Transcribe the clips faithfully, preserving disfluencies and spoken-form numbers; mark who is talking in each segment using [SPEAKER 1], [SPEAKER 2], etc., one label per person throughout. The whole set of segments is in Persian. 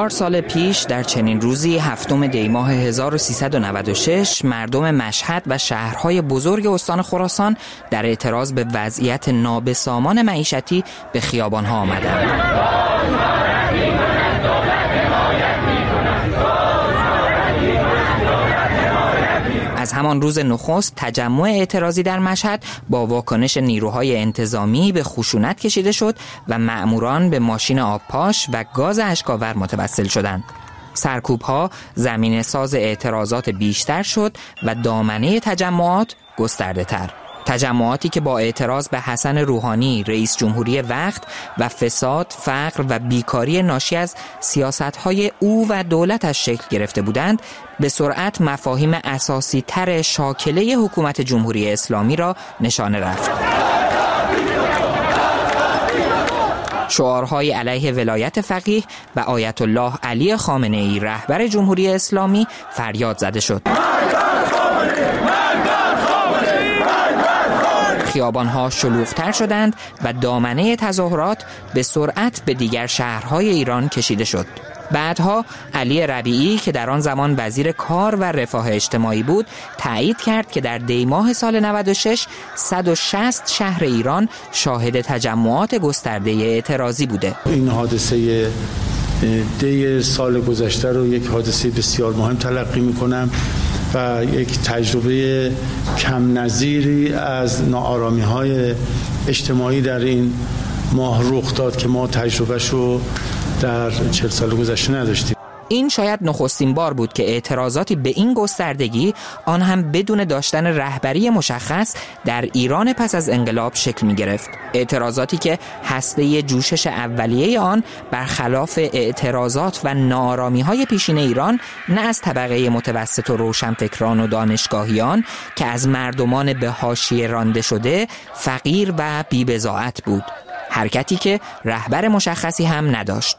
[SPEAKER 1] سال پیش در چنین روزی هفتم دی ماه هزار و سیصد و نود و شش مردم مشهد و شهرهای بزرگ استان خراسان در اعتراض به وضعیت نابسامان معیشتی به خیابانها آمدند. از همان روز نخست تجمع اعتراضی در مشهد با واکنش نیروهای انتظامی به خشونت کشیده شد و مأموران به ماشین آبپاش و گاز اشک‌آور متوسل شدند. سرکوب‌ها زمینه ساز اعتراضات بیشتر شد و دامنه تجمعات گسترده تر. تجمعاتی که با اعتراض به حسن روحانی رئیس جمهوری وقت و فساد، فقر و بیکاری ناشی از سیاست‌های او و دولتش شکل گرفته بودند، به سرعت مفاهیم اساسی تر شاکله حکومت جمهوری اسلامی را نشانه رفت. شعارهای علیه ولایت فقیه و آیت الله علی خامنه‌ای رهبر جمهوری اسلامی فریاد زده شد. خیابانها شلوغ‌تر شدند و دامنه تظاهرات به سرعت به دیگر شهرهای ایران کشیده شد. بعدها علی ربیعی که در آن زمان وزیر کار و رفاه اجتماعی بود تایید کرد که در دی ماه سال نود و شش صد و شصت شهر ایران شاهد تجمعات گسترده اعتراضی بوده.
[SPEAKER 2] این حادثه دی سال گذشته رو یک حادثه بسیار مهم تلقی می‌کنم و یک تجربه کم نظیری از ناآرامی‌های اجتماعی در این ماه رخ داد که ما تجربهشو در چهل سال گذشته نداشتیم.
[SPEAKER 1] این شاید نخستین بار بود که اعتراضاتی به این گستردگی، آن هم بدون داشتن رهبری مشخص، در ایران پس از انقلاب شکل می گرفت. اعتراضاتی که هسته جوشش اولیه آن برخلاف اعتراضات و ناآرامی‌های پیشین ایران نه از طبقه متوسط و روشنفکران و دانشگاهیان که از مردمان به حاشیه رانده شده، فقیر و بی‌بضاعت بود. حرکتی که رهبر مشخصی هم نداشت.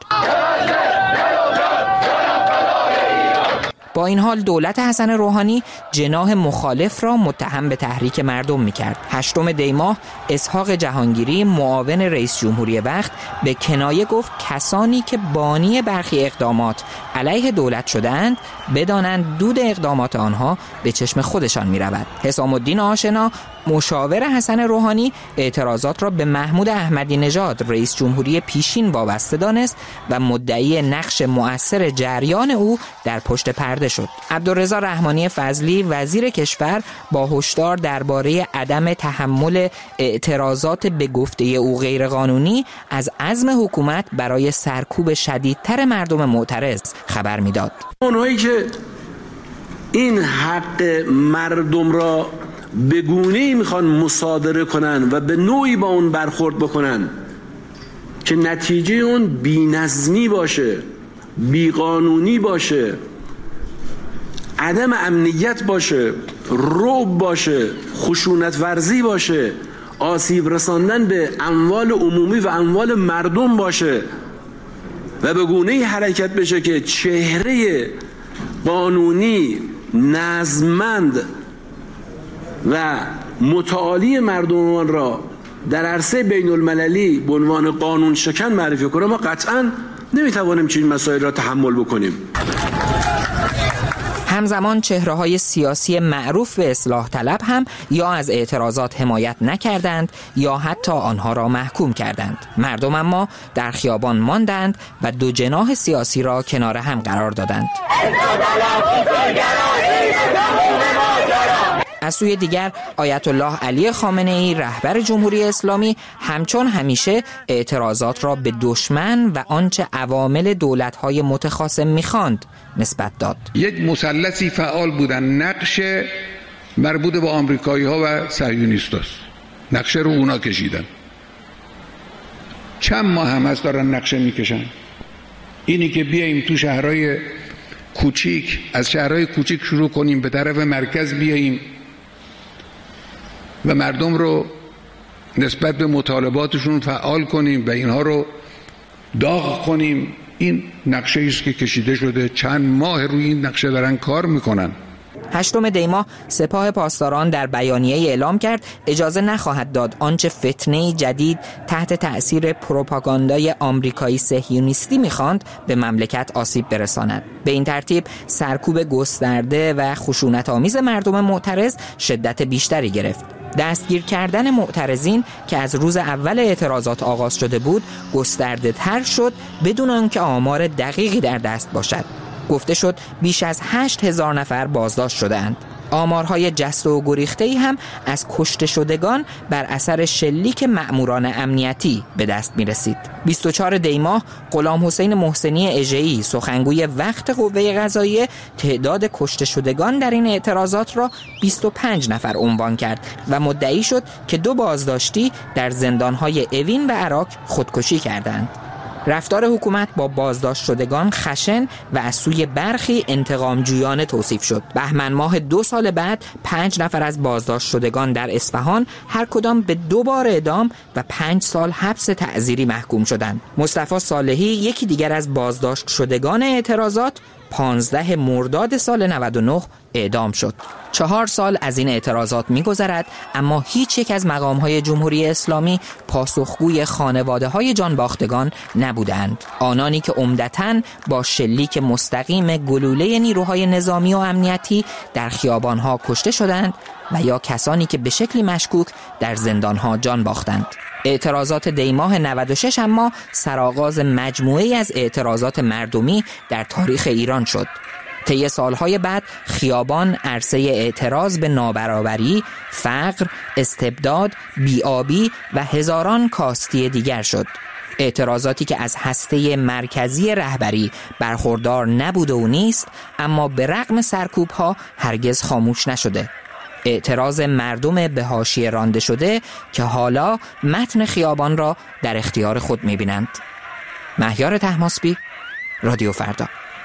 [SPEAKER 1] با این حال دولت حسن روحانی جناح مخالف را متهم به تحریک مردم می‌کرد. هشتم دی ماه اسحاق جهانگیری معاون رئیس جمهوری وقت به کنایه گفت کسانی که بانی برخی اقدامات علیه دولت شدند بدانند دود اقدامات آنها به چشم خودشان می‌رود. حسام الدین آشنا مشاور حسن روحانی اعتراضات را به محمود احمدی نژاد رئیس جمهوری پیشین وابسته دانست و مدعی نقش مؤثر جریان او در پشت پرده شد. عبدالرضا رحمانی فضلی وزیر کشور با هشدار درباره عدم تحمل اعتراضات به گفته او غیرقانونی از عزم حکومت برای سرکوب شدیدتر مردم معترض خبر میداد.
[SPEAKER 3] اونهایی که این حق مردم را به گونه‌ای میخوان مصادره کنن و به نوعی با اون برخورد بکنن که نتیجه اون بی‌نظمی باشه، بیقانونی باشه، عدم امنیت باشه، رعب باشه، خشونت ورزی باشه، آسیب رساندن به اموال عمومی و اموال مردم باشه و به گونه‌ای حرکت بشه که چهره قانونی، نظممند و متعالی مردمان را در عرصه بین المللی به عنوان قانون شکن معرفی کنه، ما قطعاً نمیتوانیم چنین مسائل را تحمل بکنیم.
[SPEAKER 1] همزمان چهره‌های سیاسی معروف به اصلاح طلب هم یا از اعتراضات حمایت نکردند یا حتی آنها را محکوم کردند. مردم اما در خیابان ماندند و دو جناح سیاسی را کنار هم قرار دادند. از سوی دیگر آیت الله علی خامنه‌ای رهبر جمهوری اسلامی همچون همیشه اعتراضات را به دشمن و آنچه عوامل دولت‌های متخاصم می‌خواند نسبت داد.
[SPEAKER 4] یک مثلثی فعال بودن، نقش مربوط به آمریکایی‌ها و صهیونیستاست. نقشه رو اونا کشیدن. چند ماه هم هست دارن نقشه میکشن. اینی که بیاییم تو شهرهای کوچیک، از شهرهای کوچیک شروع کنیم به طرف مرکز بیاییم و مردم رو نسبت به مطالباتشون فعال کنیم و اینها رو داغ کنیم، این نقشه است که کشیده شده. چند ماه روی این نقشه دارن کار میکنن.
[SPEAKER 1] هشتم دی ماه سپاه پاسداران در بیانیه اعلام کرد اجازه نخواهد داد آنچه فتنه جدید تحت تأثیر پروپاگاندای آمریکایی صهیونیستی می‌خواند به مملکت آسیب برساند. به این ترتیب سرکوب گسترده و خشونت‌آمیز مردم معترض شدت بیشتری گرفت. دستگیر کردن معترضین که از روز اول اعتراضات آغاز شده بود گسترده تر شد بدون آنکه آمار دقیقی در دست باشد. گفته شد بیش از هشت هزار نفر بازداشت شدند. آمارهای جست و گریخته‌ای هم از کشته شدگان بر اثر شلیک مأموران امنیتی به دست می رسید. بیست و چهارم دی ماه غلام حسین محسنی اژه‌ای سخنگوی وقت قوه قضاییه تعداد کشته شدگان در این اعتراضات را بیست و پنج نفر عنوان کرد و مدعی شد که دو بازداشتی در زندانهای اوین و عراق خودکشی کردند. رفتار حکومت با بازداشت شدگان خشن و از سوی برخی انتقامجویانه توصیف شد. بهمن ماه دو سال بعد پنج نفر از بازداشت شدگان در اصفهان هر کدام به دو بار اعدام و پنج سال حبس تعزیری محکوم شدند. مصطفی صالحی یکی دیگر از بازداشت شدگان اعتراضات پانزده مرداد سال نود و نه اعدام شد. چهار سال از این اعتراضات می‌گذرد اما هیچ یک از مقام‌های جمهوری اسلامی پاسخگوی خانواده‌های جانباختگان نبودند. آنانی که عمدتاً با شلیک مستقیم گلوله نیروهای نظامی و امنیتی در خیابان‌ها کشته شدند و یا کسانی که به شکلی مشکوک در زندان‌ها جان باختند. اعتراضات دی ماه نود و شش اما سرآغاز مجموعه‌ای از اعتراضات مردمی در تاریخ ایران شد. طی سالهای بعد خیابان عرصه اعتراض به نابرابری، فقر، استبداد، بی‌آبی و هزاران کاستی دیگر شد. اعتراضاتی که از هسته مرکزی رهبری برخوردار نبوده و نیست اما به رغم سرکوب‌ها هرگز خاموش نشده. اعتراض مردم به حاشیه رانده شده که حالا متن خیابان را در اختیار خود می‌بینند. مهیار طهماسبی، رادیو فردا.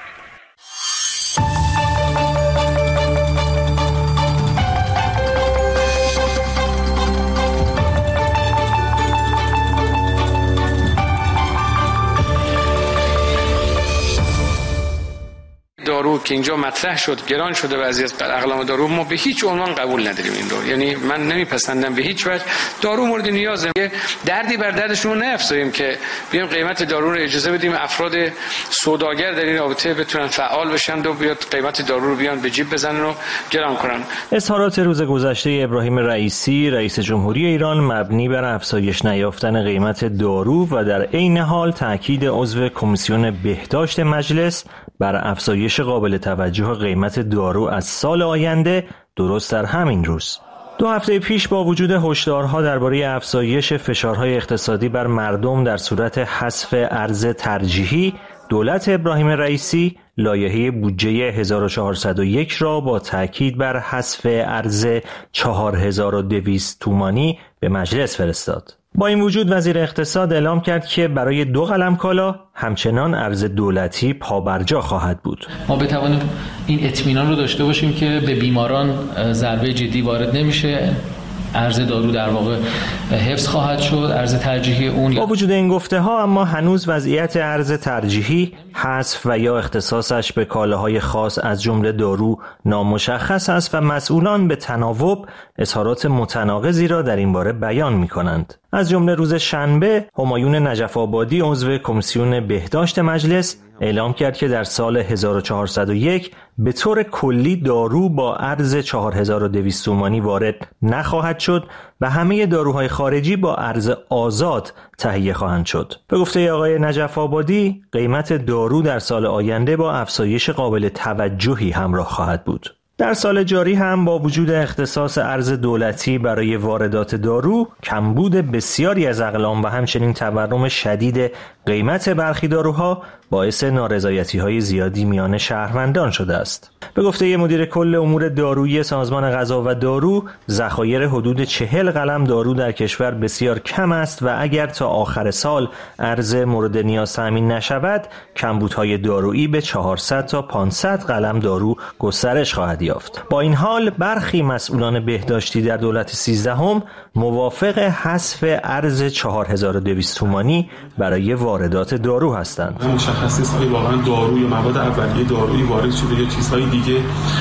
[SPEAKER 5] دارو که اینجا مطرح شد گران شده بعضی از اقلام دارو، ما به هیچ عنوان قبول نداریم این رو. یعنی من نمیپسندم به هیچ وجه. دارو مورد نیازه، دردی بر دردشون نیفزاییم که بیایم قیمت دارو رو اجازه بدیم افراد سوداگر در این رابطه بتونن فعال بشن و بیاد قیمت دارو رو بیان به جیب بزنن و گران کنن.
[SPEAKER 6] اظهارات روز گذشته ابراهیم رئیسی رئیس جمهوری ایران مبنی بر افزایش نیافتن قیمت دارو و در عین حال تاکید عضو کمیسیون بهداشت مجلس بر افزایش قابل توجه قیمت دارو از سال آینده درست در همین روز. دو هفته پیش با وجود هشدارها درباره افزایش فشارهای اقتصادی بر مردم در صورت حذف ارز ترجیحی، دولت ابراهیم رئیسی لایحه بودجه هزار و چهارصد و یک را با تاکید بر حذف ارز چهار هزار و دویست تومانی به مجلس فرستاد. با این وجود وزیر اقتصاد اعلام کرد که برای دو قلم کالا همچنان ارز دولتی پابرجا خواهد بود.
[SPEAKER 7] ما بتوانیم این اطمینان رو داشته باشیم که به بیماران ضربه جدی وارد نمیشه. ارز دارو در واقع حفظ خواهد شد، ارز ترجیحی اون.
[SPEAKER 6] با وجود این گفته ها اما هنوز وضعیت ارز ترجیحی، حذف و یا اختصاصش به کالاهای خاص از جمله دارو نامشخص است و مسئولان به تناوب اظهارات متناقضی را در این باره بیان می کنند. از جمله روز شنبه همایون نجف آبادی عضو کمیسیون بهداشت مجلس اعلام کرد که در سال هزار و چهارصد و یک به طور کلی دارو با ارز چهار هزار و دویست تومانی وارد نخواهد شد و همه داروهای خارجی با ارز آزاد تهیه خواهند شد. به گفته آقای نجف آبادی قیمت دارو در سال آینده با افزایش قابل توجهی همراه خواهد بود. در سال جاری هم با وجود اختصاص ارز دولتی برای واردات دارو، کمبود بسیاری از اقلام و همچنین تورم شدید قیمت برخی داروها باعث نارضایتی‌های زیادی میان شهروندان شده است. به گفته مدیر کل امور دارویی سازمان غذا و دارو، ذخایر حدود چهل قلم دارو در کشور بسیار کم است و اگر تا آخر سال ارز مورد نیاز تامین نشود، کمبودهای دارویی به چهارصد تا پانصد قلم دارو گسترش خواهد یافت. با این حال برخی مسئولان بهداشتی در دولت سیزدهم موافق حذف ارز چهار هزار و دویست تومانی برای واردات دارو هستند.
[SPEAKER 8] مشخص نیست آیا واقعا دارو یا مواد اولیه دارویی وارد شده یا چیزهای دیگه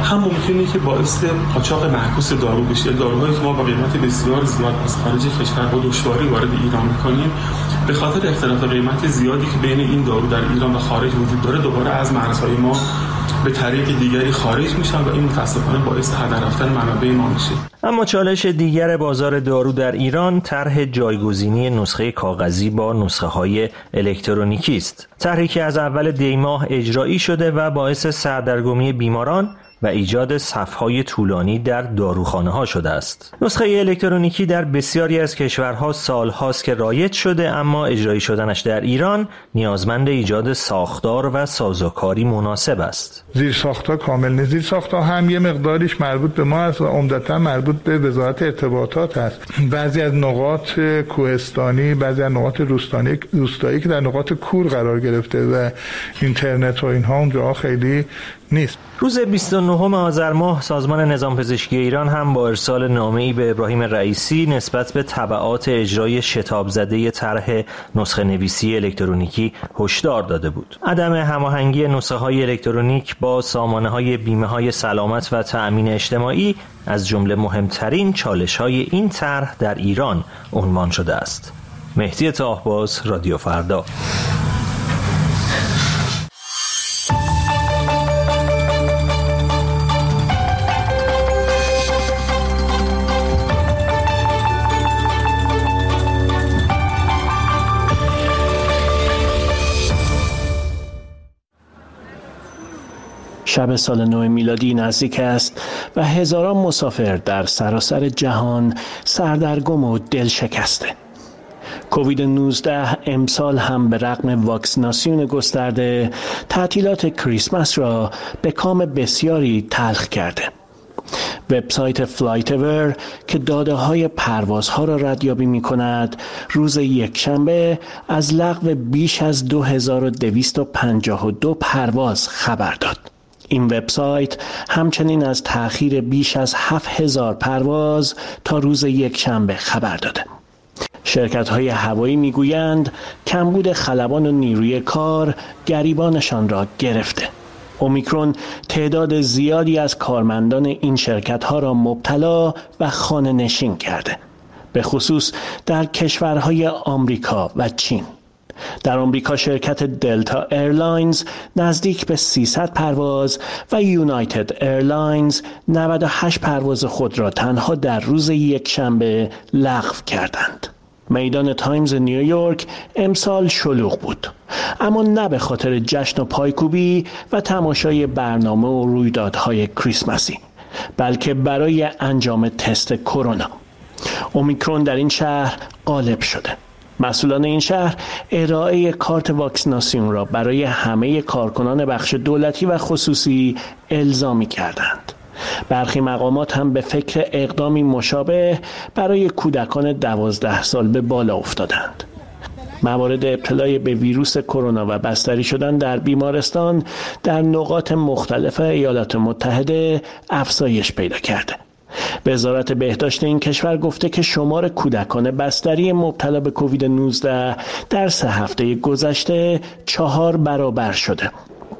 [SPEAKER 8] هم ممکنه که باعث قاچاق معکوس دارو بشه. داروهایی که ما با قیمت بسیار زیاد از خارج کشور با دشواری وارد ایران می‌کنیم، به خاطر اختلاف قیمت زیادی که بین این دارو در ایران و خارج وجود داره، دوباره از مرزهای ما به طریق دیگری خارج میشن و این متاسفانه باعث هدر رفتن منابع ما میشه.
[SPEAKER 6] اما چالش دیگر بازار دارو در ایران طرح جایگزینی نسخه کاغذی با نسخه های الکترونیکی است. طرحی که از اول دی ماه اجرایی شده و باعث سردرگمی بیماران و ایجاد صف‌های طولانی در داروخانه‌ها شده است. نسخه الکترونیکی در بسیاری از کشورها سال‌هاست که رایج شده، اما اجرایی شدنش در ایران نیازمند ایجاد ساختار و سازوکاری مناسب است.
[SPEAKER 9] زیرساخت‌ها کامل نیست. زیرساخت‌ها هم یه مقداریش مربوط به ما است و عمدتاً مربوط به وزارت ارتباطات است. بعضی از نقاط کوهستانی، بعضی از نقاط روستانی روستایی که در نقاط کور قرار گرفته و اینترنت و اینها اونجا خیلی نیست.
[SPEAKER 6] روز بیست و نهم آذر ماه سازمان نظام پزشکی ایران هم با ارسال نامه‌ای به ابراهیم رئیسی نسبت به تبعات اجرای شتاب زده طرح نسخه نویسی الکترونیکی هشدار داده بود. عدم هماهنگی نسخه‌های الکترونیک با سامانه‌های بیمه‌های سلامت و تأمین اجتماعی از جمله مهمترین چالش‌های این طرح در ایران عنوان شده است. مهدی طاهباز، رادیو فردا.
[SPEAKER 10] شب سال نو میلادی نزدیک است و هزاران مسافر در سراسر جهان سردرگم و دل شکسته. کووید نوزده امسال هم به رغم واکسیناسیون گسترده تعطیلات کریسمس را به کام بسیاری تلخ کرده. وبسایت فلایتور که داده‌های پروازها را ردیابی می‌کند، روز یکشنبه از لغو بیش از دو هزار و دویست و پنجاه و دو پرواز خبر داد. این وبسایت همچنین از تأخیر بیش از هفت هزار پرواز تا روز یکشنبه خبر داده. شرکت‌های هوایی می‌گویند کمبود خلبان و نیروی کار گریبانشان را گرفته. اومیکرون تعداد زیادی از کارمندان این شرکت‌ها را مبتلا و خانه نشین کرده، به خصوص در کشورهای آمریکا و چین. در آمریکا شرکت دلتا ایرلاینز نزدیک به سیصد پرواز و یونایتد ایرلاینز نود و هشت پرواز خود را تنها در روز یکشنبه لغو کردند. میدان تایمز نیویورک امسال شلوغ بود، اما نه به خاطر جشن و پایکوبی و تماشای برنامه و رویدادهای کریسمسی، بلکه برای انجام تست کرونا. اومیکرون در این شهر غالب شده. مسئولان این شهر ارائه کارت واکسیناسیون را برای همه کارکنان بخش دولتی و خصوصی الزامی کردند. برخی مقامات هم به فکر اقدامی مشابه برای کودکان دوازده سال به بالا افتادند. موارد ابتلای به ویروس کرونا و بستری شدن در بیمارستان در نقاط مختلف ایالات متحده افزایش پیدا کرده. وزارت بهداشت این کشور گفته که شمار کودکان بستری مبتلا به کووید نوزده در سه هفته گذشته چهار برابر شده.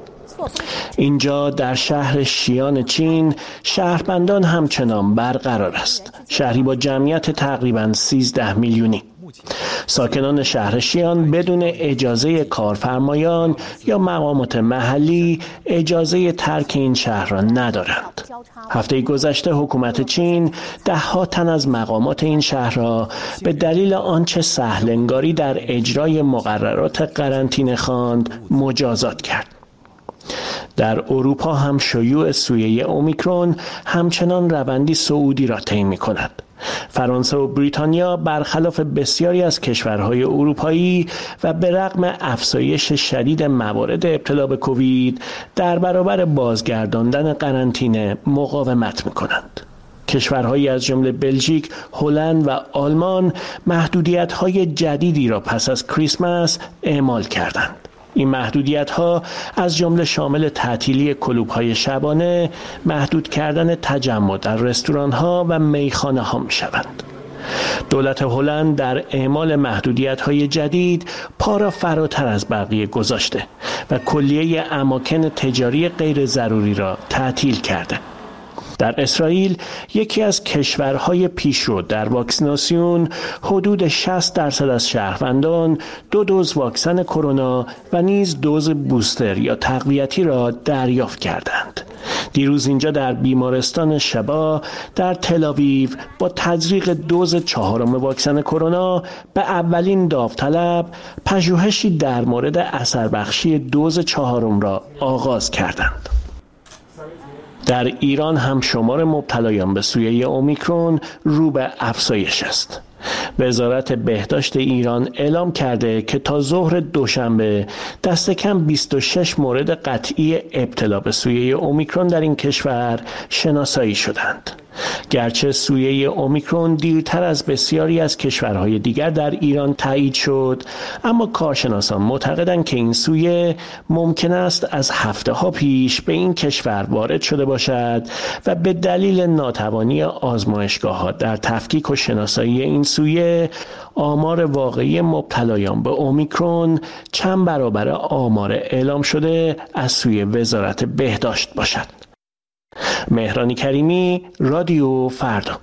[SPEAKER 10] اینجا در شهر شیان چین شهروندان همچنان برقرار است، شهری با جمعیت تقریباً سیزده میلیونی. ساکنان شهر شیان بدون اجازه کارفرمایان یا مقامات محلی اجازه ترک این شهر را ندارند. هفته گذشته حکومت چین ده ها تن از مقامات این شهر را به دلیل آنچه سهل‌انگاری در اجرای مقررات قرنطینه خواند مجازات کرد. در اروپا هم شیوع سویه اومیکرون همچنان روندی صعودی را طی می‌کند. فرانسه و بریتانیا برخلاف بسیاری از کشورهای اروپایی و به رغم افزایش شدید موارد ابتلا به کووید در برابر بازگرداندن قرنطینه مقاومت می‌کنند. کشورهایی از جمله بلژیک، هلند و آلمان محدودیت‌های جدیدی را پس از کریسمس اعمال کردند. این محدودیت‌ها از جمله شامل تعطیلی کلوب‌های شبانه، محدود کردن تجمع در رستوران‌ها و میخانه‌ها می‌شوند. دولت هلند در اعمال محدودیت‌های جدید پا را فراتر از بقیه گذاشته و کلیه اماکن تجاری غیر ضروری را تعطیل کرده. در اسرائیل یکی از کشورهای پیشرو در واکسیناسیون حدود شصت درصد از شهروندان دو دوز واکسن کرونا و نیز دوز بوستر یا تقویتی را دریافت کردند. دیروز اینجا در بیمارستان شبا در تل‌آویو با تزریق دوز چهارم واکسن کرونا به اولین داوطلب پژوهشی در مورد اثر بخشی دوز چهارم را آغاز کردند. در ایران هم شمار مبتلایان به سویه اومیکرون رو به افزایش است. وزارت بهداشت ایران اعلام کرده که تا ظهر دوشنبه دست کم بیست و شش مورد قطعی ابتلا به سویه اومیکرون در این کشور شناسایی شدند. گرچه سویه اومیکرون دیرتر از بسیاری از کشورهای دیگر در ایران تایید شد، اما کارشناسان معتقدند که این سویه ممکن است از هفته ها پیش به این کشور وارد شده باشد و به دلیل ناتوانی آزمایشگاه‌ها در تفکیک و شناسایی این سویه آمار واقعی مبتلایان به اومیکرون چند برابر آمار اعلام شده از سوی وزارت بهداشت باشد. مهران کریمی، رادیو فردا.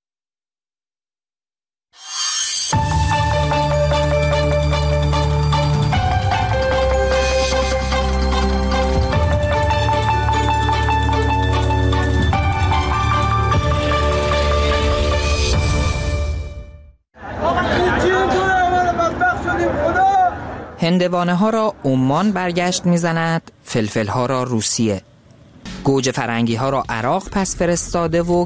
[SPEAKER 1] هندوانه ها را عمان برگشت میزند، فلفل ها را روسیه. گوجه فرنگی ها را عراق پس فرستاده و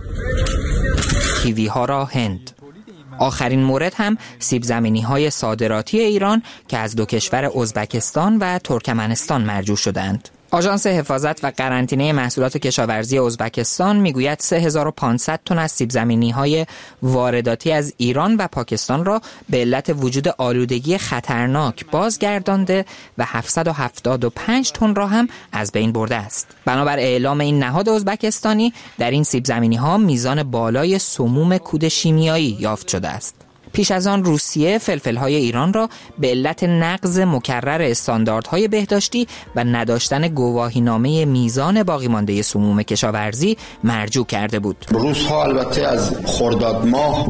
[SPEAKER 1] کیوی ها را هند. آخرین مورد هم سیب زمینی های صادراتی ایران که از دو کشور ازبکستان و ترکمنستان مرجوع شدند. آژانس حفاظت و قرنطینه محصولات کشاورزی ازبکستان میگوید سه هزار و پانصد تن از سیب زمینی های وارداتی از ایران و پاکستان را به علت وجود آلودگی خطرناک بازگردانده و هفتصد و هفتاد و پنج تن را هم از بین برده است. بنابر اعلام این نهاد ازبکستانی در این سیب زمینی ها میزان بالای سموم کود شیمیایی یافت شده است. پیش از آن روسیه فلفل‌های ایران را به علت نقض مکرر استانداردهای بهداشتی و نداشتن گواهینامه میزان باقی مانده سموم کشاورزی مرجوع کرده بود.
[SPEAKER 11] روس‌ها البته از خرداد ماه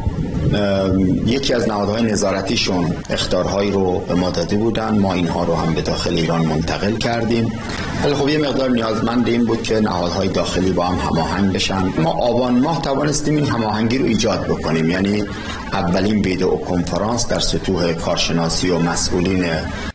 [SPEAKER 11] یکی از نهادهای نظارتیشون اخطارهایی رو به ما داده بودن، ما اینها رو هم به داخل ایران منتقل کردیم. ولی خب یه مقدار نیازمند این بود که نهادهای داخلی با هم هماهنگ بشن. ما آبان ماه توانستیم این هماهنگی رو ایجاد بکنیم، یعنی اولین ویدئو کنفرانس در سطوح کارشناسی و مسئولین.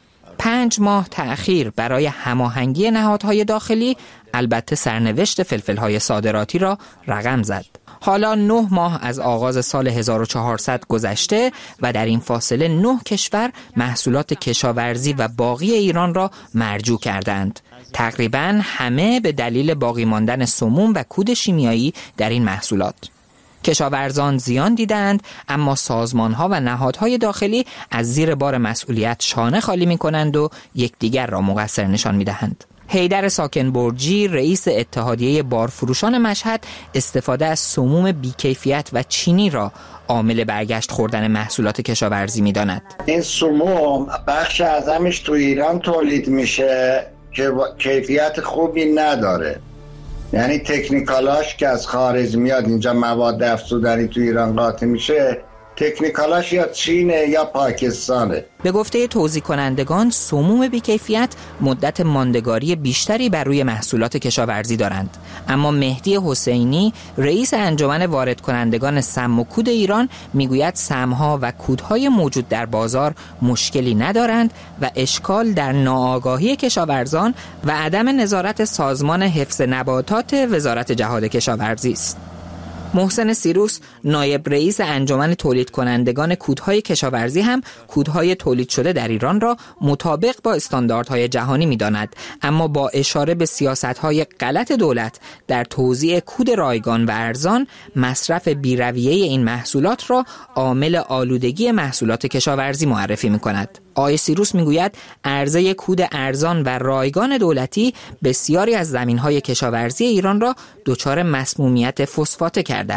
[SPEAKER 1] پنج ماه تأخیر برای هماهنگی نهادهای داخلی البته سرنوشت فلفل‌های صادراتی را رقم زد. حالا نه ماه از آغاز سال هزار و چهارصد گذشته و در این فاصله نه کشور محصولات کشاورزی و باقی ایران را مرجوع کردند. تقریباً همه به دلیل باقی ماندن سموم و کود شیمیایی در این محصولات. کشاورزان زیان دیدند، اما سازمان‌ها و نهادهای داخلی از زیر بار مسئولیت شانه خالی می‌کنند و یکدیگر را مقصر نشان می‌دهند. حیدر ساکنبرجی رئیس اتحادیه بارفروشان مشهد استفاده از سموم بیکیفیت و چینی را عامل برگشت خوردن محصولات کشاورزی می‌داند.
[SPEAKER 12] این سموم بخش اعظمش تو ایران تولید میشه که کیفیت خوبی نداره، یعنی تکنیکالاش که از خارج میاد اینجا مواد افزودنی تو ایران قاطی میشه، تکنیکالاش یا چینه یا پاکستانه.
[SPEAKER 1] به گفته توزیع کنندگان سموم بیکیفیت مدت ماندگاری بیشتری بر روی محصولات کشاورزی دارند، اما مهدی حسینی رئیس انجمن وارد کنندگان سم و کود ایران میگوید سمها و کودهای موجود در بازار مشکلی ندارند و اشکال در ناآگاهی کشاورزان و عدم نظارت سازمان حفظ نباتات وزارت جهاد کشاورزی است. محسن سیروس نایب رئیس انجمن تولید کنندگان کودهای کشاورزی هم کودهای تولید شده در ایران را مطابق با استانداردهای جهانی می‌داند، اما با اشاره به سیاست‌های غلط دولت در توزیع کود رایگان و ارزان، مصرف بی‌رویه این محصولات را عامل آلودگی محصولات کشاورزی معرفی می‌کند. آقای سیروس میگوید عرضه کود ارزان و رایگان دولتی بسیاری از زمین‌های کشاورزی ایران را دچار مسمومیت فسفاته کرده است.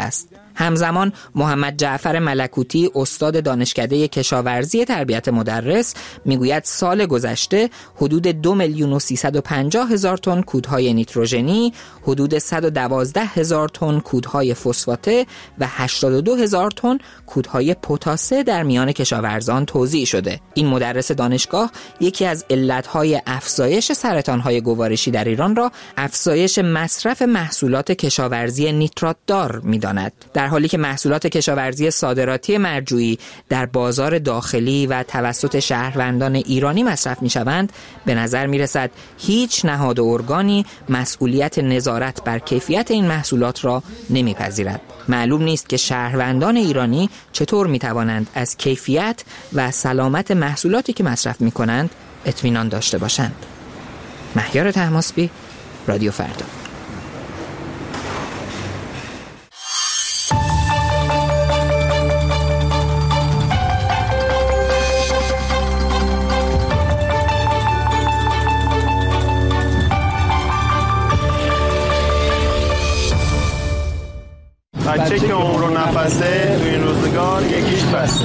[SPEAKER 1] همزمان محمد جعفر ملکوتی استاد دانشکده کشاورزی تربیت مدرس میگوید سال گذشته حدود دو میلیون و سیصد و پنجاه هزار تن کودهای نیتروژنی، حدود صد و دوازده هزار تن کودهای فسفاته و هشتاد و دو هزار تن کودهای پتاسه در میان کشاورزان توزیع شده. این مدرس دانشگاه یکی از علتهای افزایش سرطانهای گوارشی در ایران را افزایش مصرف محصولات کشاورزی نیترات دار می‌داند، در حالی که محصولات کشاورزی صادراتی مرجوعی در بازار داخلی و توسط شهروندان ایرانی مصرف می‌شوند. به نظر می‌رسد هیچ نهاد و ارگانی مسئولیت نظارت بر کیفیت این محصولات را نمی‌پذیرد. معلوم نیست که شهروندان ایرانی چطور می‌توانند از کیفیت و سلامت محصولاتی که مصرف می‌کنند اطمینان داشته باشند. مهیار طهماسبی، رادیو فردا.
[SPEAKER 13] بچه که عمر و نفسه تو این روزگار یکیش بسه.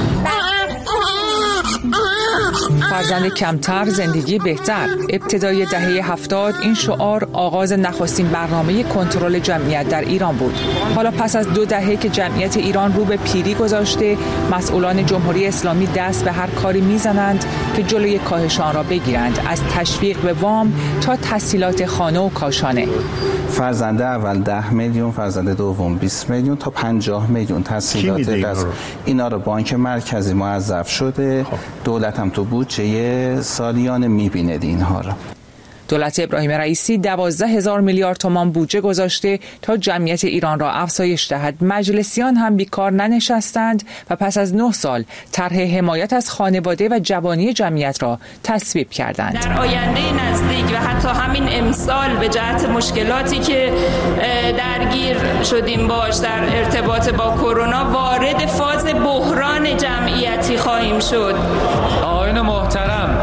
[SPEAKER 14] فرزند کمتر، زندگی بهتر. ابتدای دهه هفتاد این شعار آغاز نخستین برنامه کنترل جمعیت در ایران بود. حالا پس از دو دهه که جمعیت ایران رو به پیری گذاشته، مسئولان جمهوری اسلامی دست به هر کاری میزنند که جلوی کاهش آن را بگیرند، از تشویق به وام تا تسهیلات خانه و کاشانه.
[SPEAKER 15] فرزند اول ده میلیون، فرزند دوم بیست میلیون تا پنجاه میلیون تسهیلات دست. اینا رو بانک مرکزی موظف شده، دولت هم تو بودجه سالیانه میبینه اینها رو.
[SPEAKER 14] دولت ابراهیم رئیسی دوازده هزار میلیارد تومان بودجه گذاشته تا جمعیت ایران را افزایش دهد. مجلسیان هم بیکار ننشستند و پس از نه سال طرح حمایت از خانواده و جوانی جمعیت را تصویب کردند.
[SPEAKER 16] در آینده نزدیک و حتی همین امسال به جهت مشکلاتی که درگیر شدیم باش در ارتباط با کرونا وارد فاز بحران جمعیتی خواهیم شد.
[SPEAKER 7] آقایان محترم،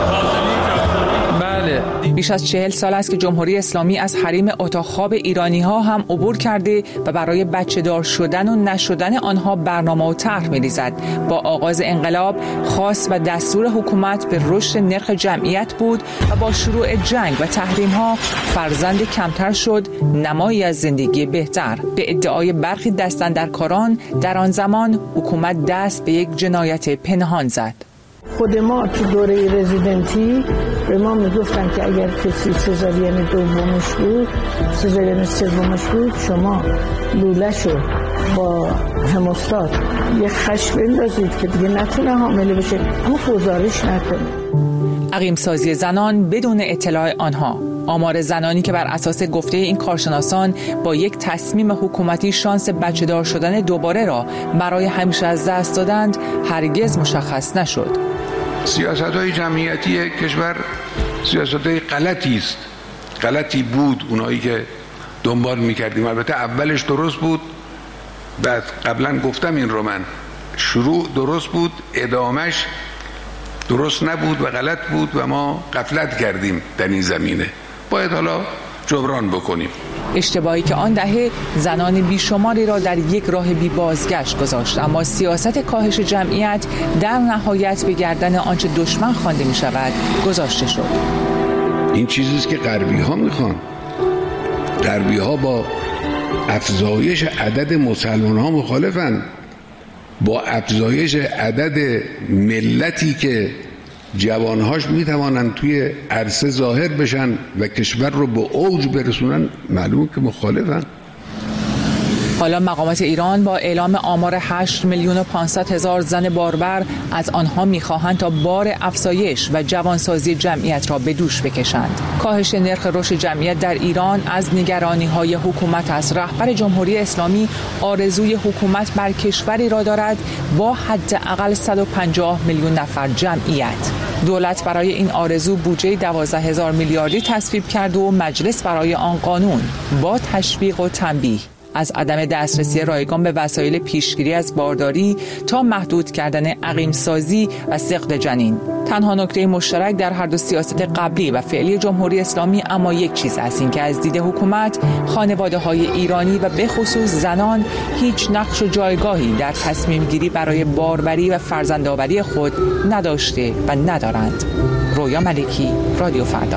[SPEAKER 14] بیش از چهل سال است که جمهوری اسلامی از حریم اتاق خواب ایرانی ها هم عبور کرده و برای بچه دار شدن و نشدن آنها برنامه و طرح می‌ریزد. با آغاز انقلاب خاص و دستور حکومت به رشد نرخ جمعیت بود و با شروع جنگ و تحریم ها فرزند کمتر شد، نمایی از زندگی بهتر. به ادعای برخی دستاندرکاران در آن زمان حکومت دست به یک جنایت پنهان زد.
[SPEAKER 17] خود ما تو دوره رزیدنتی به ما میگفتن که اگر کسی سزارین دومش بود، سزارین سومش بود، شما لوله‌شو با هموستات یه خش بندازید که دیگه نتونه حامله بشه، اما گزارش نکنه.
[SPEAKER 14] عقیم سازی زنان بدون اطلاع آنها. آمار زنانی که بر اساس گفته این کارشناسان با یک تصمیم حکومتی شانس بچه دار شدن دوباره را برای همیشه از دست دادند هرگز مشخص نشد.
[SPEAKER 4] سیاست‌های جمعیتی کشور سیاست‌های غلطی است، غلطی بود اونایی که دنبال می‌کردیم. البته اولش درست بود، بعد قبلا گفتم این رو من شروع درست بود، ادامش درست نبود و غلط بود و ما غفلت کردیم در این زمینه. باید حالا جبران بکنیم.
[SPEAKER 14] اشتباهی که آن دهه زنان بیشماری را در یک راه بی بازگشت گذاشت، اما سیاست کاهش جمعیت در نهایت به گردن آنچه دشمن خوانده می شود گذاشته شد.
[SPEAKER 4] این چیزیست که غربی ها میخوان. غربی ها با افزایش عدد مسلمان ها مخالفن، با افزایش عدد ملتی که جوانهاش میتوانند توی عرصه ظاهر بشن و کشور رو به اوج برسونن، معلومه که مخالفن.
[SPEAKER 14] حالا مقامات ایران با اعلام آمار هشت میلیون و پانصد هزار زن باربر از آنها میخواهند تا بار افزایش و جوانسازی جمعیت را به دوش بکشند. کاهش نرخ رشد جمعیت در ایران از نگرانی‌های حکومت است. رهبر جمهوری اسلامی آرزوی حکومت بر کشوری را دارد با حداقل صد و پنجاه میلیون نفر جمعیت. دولت برای این آرزو بودجه دوازده هزار میلیاردی تصویب کرد و مجلس برای آن قانون با تشویق و تنبیه از عدم دسترسی رایگان به وسایل پیشگیری از بارداری تا محدود کردن عقیم‌سازی و سقط جنین. تنها نکته مشترک در هر دو سیاست قبلی و فعلی جمهوری اسلامی اما یک چیز است، این که از دید حکومت خانواده‌های ایرانی و به خصوص زنان هیچ نقش و جایگاهی در تصمیم گیری برای باروری و فرزندآوری خود نداشته و ندارند. رویا ملکی، رادیو فردا.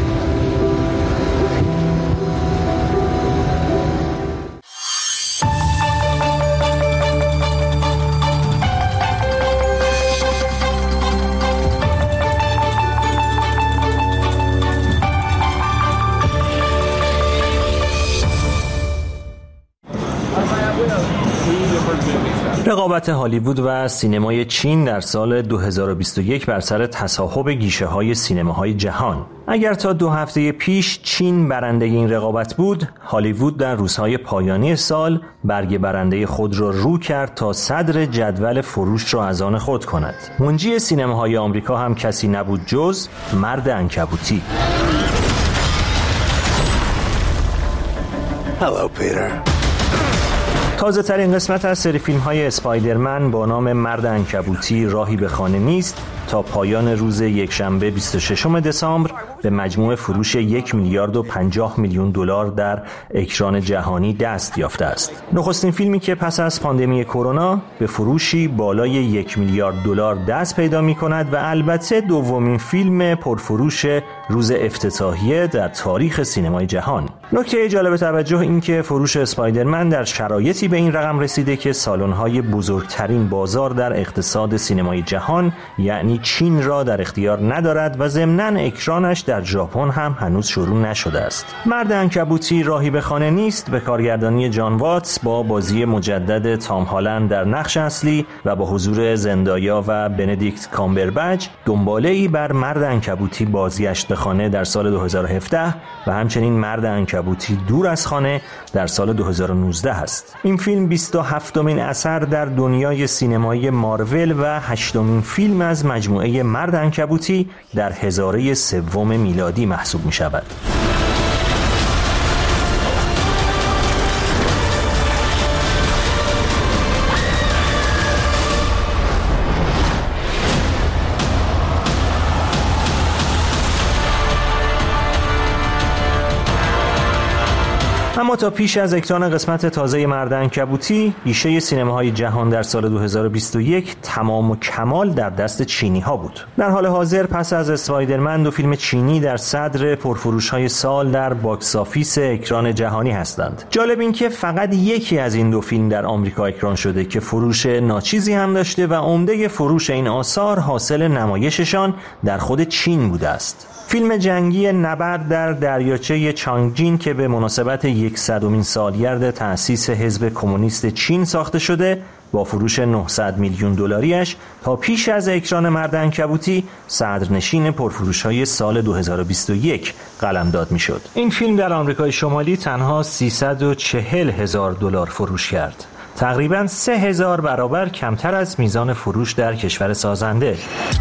[SPEAKER 6] رقابت هالیوود و سینمای چین در سال دو هزار و بیست و یک بر سر تصاحب گیشه‌های سینماهای جهان. اگر تا دو هفته پیش چین برنده این رقابت بود، هالیوود در روزهای پایانی سال برگ برنده خود را رو کرد تا صدر جدول فروش را از آن خود کند. منجی سینماهای آمریکا هم کسی نبود جز مرد عنکبوتی.
[SPEAKER 18] Hello, Peter.
[SPEAKER 6] تازه ترین قسمت از سری فیلم های اسپایدرمن با نام مرد عنکبوتی راهی به خانه نیست تا پایان روز یکشنبه بیست و ششم دسامبر به مجموع فروش یک میلیارد و پنجاه میلیون دلار در اکران جهانی دست یافته است. نخستین فیلمی که پس از پاندمی کرونا به فروشی بالای یک میلیارد دلار دست پیدا می کند و البته دومین فیلم پرفروش روز افتتاحیه در تاریخ سینمای جهان. نکته جالب توجه این که فروش اسپایدرمن در شرایطی به این رقم رسیده که سالن‌های بزرگترین بازار در اقتصاد سینمای جهان یعنی چین را در اختیار ندارد و ضمناً اکرانش در ژاپن هم هنوز شروع نشده است. مرد عنکبوتی راهی به خانه نیست به کارگردانی جان واتس با بازی مجدد تام هالند در نقش اصلی و با حضور زندایا و بندیکت کامبربچ دنباله‌ای بر مرد عنکبوتی بازگشت به خانه در سال دو هزار و هفده و همچنین مرد عنکبوتی دور از خانه در سال دو هزار و نوزده است. این فیلم بیست و هفتمین اثر در دنیای سینمایی مارول و هشتمین فیلم از مجموعه مرد عنکبوتی در هزاره سوم میلادی محسوب می شود. اما تا پیش از اکران قسمت تازه مرد عنکبوتی، گیشه سینماهای جهان در سال دو هزار و بیست و یک تمام و کمال در دست چینی ها بود. در حال حاضر پس از اسپایدرمن دو فیلم چینی در صدر پرفروش های سال در باکس آفیس اکران جهانی هستند. جالب این که فقط یکی از این دو فیلم در آمریکا اکران شده که فروش ناچیزی هم داشته و عمده فروش این آثار حاصل نمایششان در خود چین بوده است. فیلم جنگی نبرد در دریاچه چانگجین که به مناسبت یکصدمین سالگرد تأسیس حزب کمونیست چین ساخته شده با فروش نهصد میلیون دلاریش تا پیش از اکران مرد عنکبوتی صدرنشین پرفروش‌های سال دو هزار و بیست و یک قلمداد می‌شد. این فیلم در آمریکای شمالی تنها سیصد و چهل هزار دلار فروش کرد. تقریباً سه هزار برابر کمتر از میزان فروش در کشور سازنده.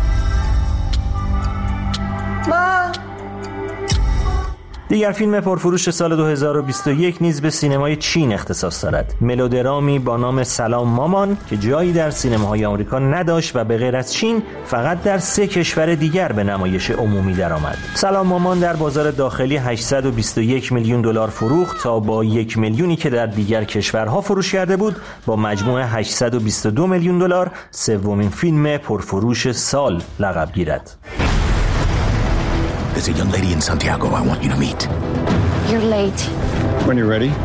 [SPEAKER 6] دیگر فیلم پرفروش سال دو هزار و بیست و یک نیز به سینمای چین اختصاص دارد. ملودرامی با نام سلام مامان که جایی در سینماهای آمریکا نداشت و به غیر از چین فقط در سه کشور دیگر به نمایش عمومی درآمد. سلام مامان در بازار داخلی هشتصد و بیست و یک میلیون دلار فروخت تا با یک میلیونی که در دیگر کشورها فروش کرده بود با مجموع هشتصد و بیست و دو میلیون دلار سومین فیلم پرفروش سال لقب گیرد.
[SPEAKER 18] There's a young lady in Santiago I want you to meet.
[SPEAKER 19] You're late.
[SPEAKER 18] When you're ready.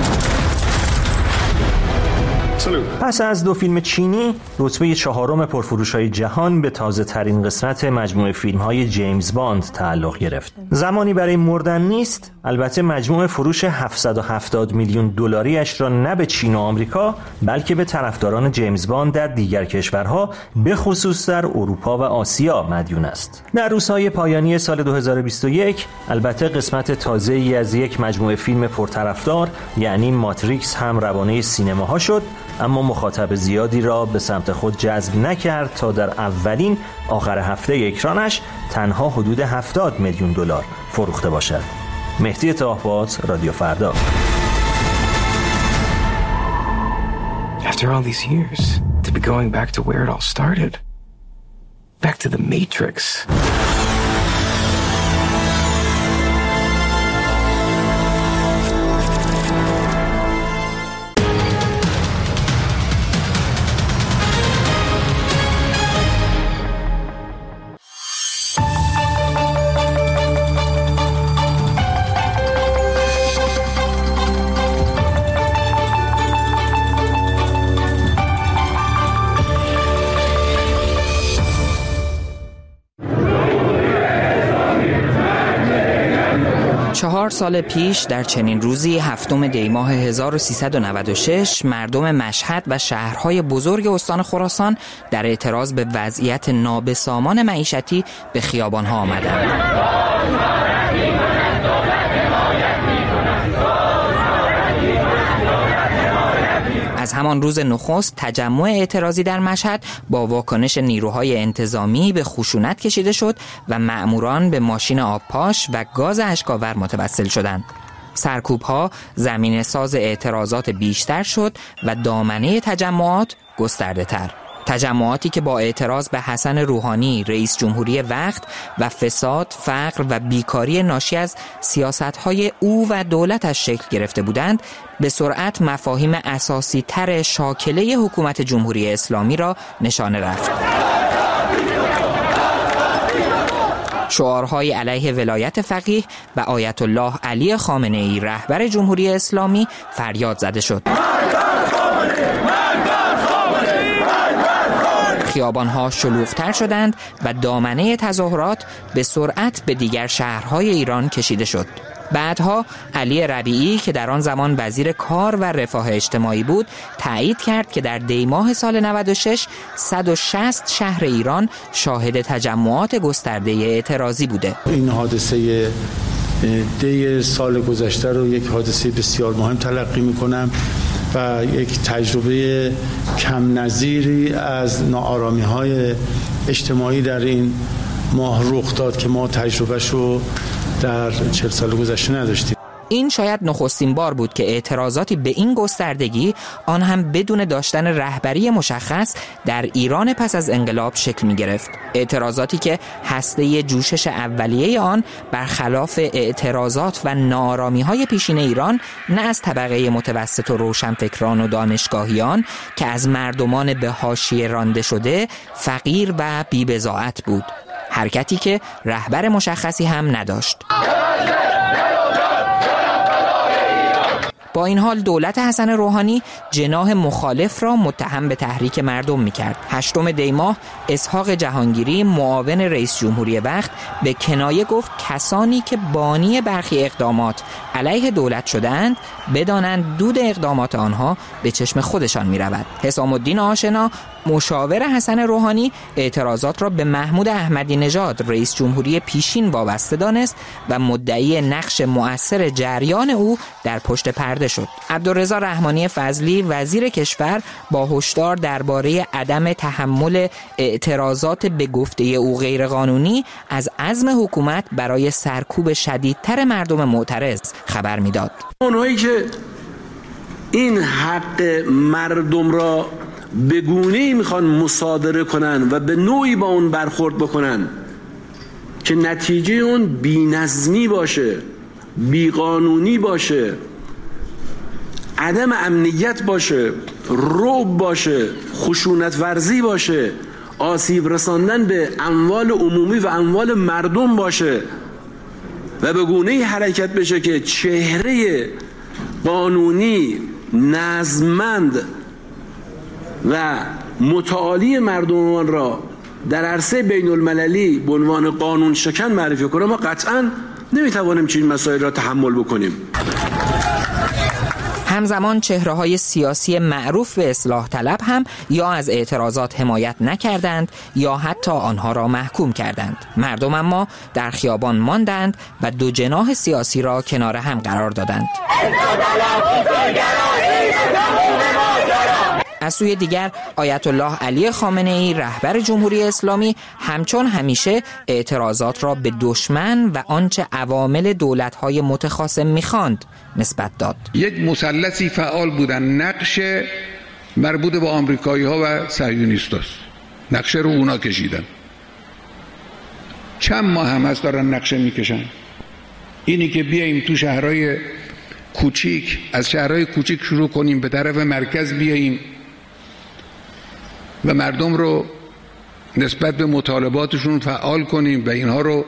[SPEAKER 6] پس از دو فیلم چینی، رتبه چهارم پرفروش‌های جهان به تازه ترین قسمت مجموعه فیلم‌های جیمز باند تعلق گرفت. زمانی برای مردن نیست، البته مجموع فروش هفتصد و هفتاد میلیون دلاریش را نه به چین و آمریکا، بلکه به طرفداران جیمز باند در دیگر کشورها، به خصوص در اروپا و آسیا مدیون است. در روزهای پایانی سال دو هزار و بیست و یک، البته قسمت تازه‌ای از یک مجموعه فیلم پرطرفدار، یعنی ماتریکس هم روانه سینماها شد، اما مخاطب زیادی را به سمت خود جذب نکرد تا در اولین آخر هفته اکرانش تنها حدود هفتاد میلیون دلار فروخته باشد. مهدی طاهبات، رادیو فردا.
[SPEAKER 19] After all these years, to be going back to where it all started. Back to the Matrix.
[SPEAKER 1] چهار سال پیش در چنین روزی هفتم دی ماه هزار و سیصد و نود و شش مردم مشهد و شهرهای بزرگ استان خراسان در اعتراض به وضعیت نابسامان معیشتی به خیابانها آمدند. از همان روز نخست تجمع اعتراضی در مشهد با واکنش نیروهای انتظامی به خشونت کشیده شد و مأموران به ماشین آبپاش و گاز اشک‌آور متوسل شدند. سرکوب‌ها زمینه ساز اعتراضات بیشتر شد و دامنه تجمعات گسترده تر. تجمعاتی که با اعتراض به حسن روحانی رئیس جمهوری وقت و فساد، فقر و بیکاری ناشی از سیاست‌های او و دولتش شکل گرفته بودند، به سرعت مفاهیم اساسی تر شاکله حکومت جمهوری اسلامی را نشانه رفت. شعارهای علیه ولایت فقیه و آیت الله علی خامنه‌ای رهبر جمهوری اسلامی فریاد زده شد. خیابانها شلوغ‌تر شدند و دامنه تظاهرات به سرعت به دیگر شهرهای ایران کشیده شد. بعدها علی ربیعی که در آن زمان وزیر کار و رفاه اجتماعی بود تایید کرد که در دی ماه سال نود و شش صد و شصت شهر ایران شاهد تجمعات گسترده اعتراضی بوده.
[SPEAKER 2] این حادثه دی سال گذشته رو یک حادثه بسیار مهم تلقی می‌کنم و یک تجربه کم نظیری از ناآرامی‌های اجتماعی در این ماه رخ داد که ما تجربهش رو در چهل سال گذشته نداشتیم.
[SPEAKER 1] این شاید نخستین بار بود که اعتراضاتی به این گستردگی، آن هم بدون داشتن رهبری مشخص، در ایران پس از انقلاب شکل می گرفت. اعتراضاتی که هسته جوشش اولیه آن برخلاف اعتراضات و ناآرامی های پیشین ایران نه از طبقه متوسط و روشنفکران و دانشگاهیان که از مردمان به حاشیه رانده شده، فقیر و بی‌بضاعت بود. حرکتی که رهبر مشخصی هم نداشت. با این حال دولت حسن روحانی جناح مخالف را متهم به تحریک مردم می‌کرد. هشتم دی ماه اسحاق جهانگیری معاون رئیس جمهوری وقت به کنایه گفت کسانی که بانی برخی اقدامات علیه دولت شدند بدانند دود اقدامات آنها به چشم خودشان می‌رود. حسام الدین آشنا مشاور حسن روحانی اعتراضات را به محمود احمدی نژاد رئیس جمهوری پیشین وابسته دانست و مدعی نقش مؤثر جریان او در پشت پرده شد. عبدالرضا رحمانی فضلی وزیر کشور با هشدار درباره عدم تحمل اعتراضات به گفته او غیرقانونی از عزم حکومت برای سرکوب شدیدتر مردم معترض خبر میداد.
[SPEAKER 3] اونهایی که این حق مردم را به گونه‌ای میخوان مصادره کنن و به نوعی با اون برخورد بکنن که نتیجه اون بی‌نظمی باشه، بیقانونی باشه، عدم امنیت باشه، رعب باشه، خشونت ورزی باشه، آسیب رساندن به اموال عمومی و اموال مردم باشه و به گونه‌ای حرکت بشه که چهره قانونی، نظممند و متعالی مردمان را در عرصه بین المللی به عنوان قانون شکن معرفی کنه، ما قطعاً نمیتوانیم چنین مسائل را تحمل بکنیم.
[SPEAKER 1] همزمان چهره‌های سیاسی معروف به اصلاح طلب هم یا از اعتراضات حمایت نکردند یا حتی آنها را محکوم کردند. مردم اما در خیابان ماندند و دو جناح سیاسی را کنار هم قرار دادند. از سوی دیگر آیت الله علی خامنه‌ای رهبر جمهوری اسلامی همچون همیشه اعتراضات را به دشمن و آنچه عوامل دولت‌های متخاصم می‌خواند نسبت داد.
[SPEAKER 4] یک مثلثی فعال بودن، نقش مربوط به آمریکایی ها و صهیونیستاست. نقشه رو اونا کشیدن. چند ماه هم هست دارن نقشه میکشن. اینی که بیاییم تو شهرهای کوچیک، از شهرهای کوچیک شروع کنیم به طرف مرکز بیاییم و مردم رو نسبت به مطالباتشون فعال کنیم و اینها رو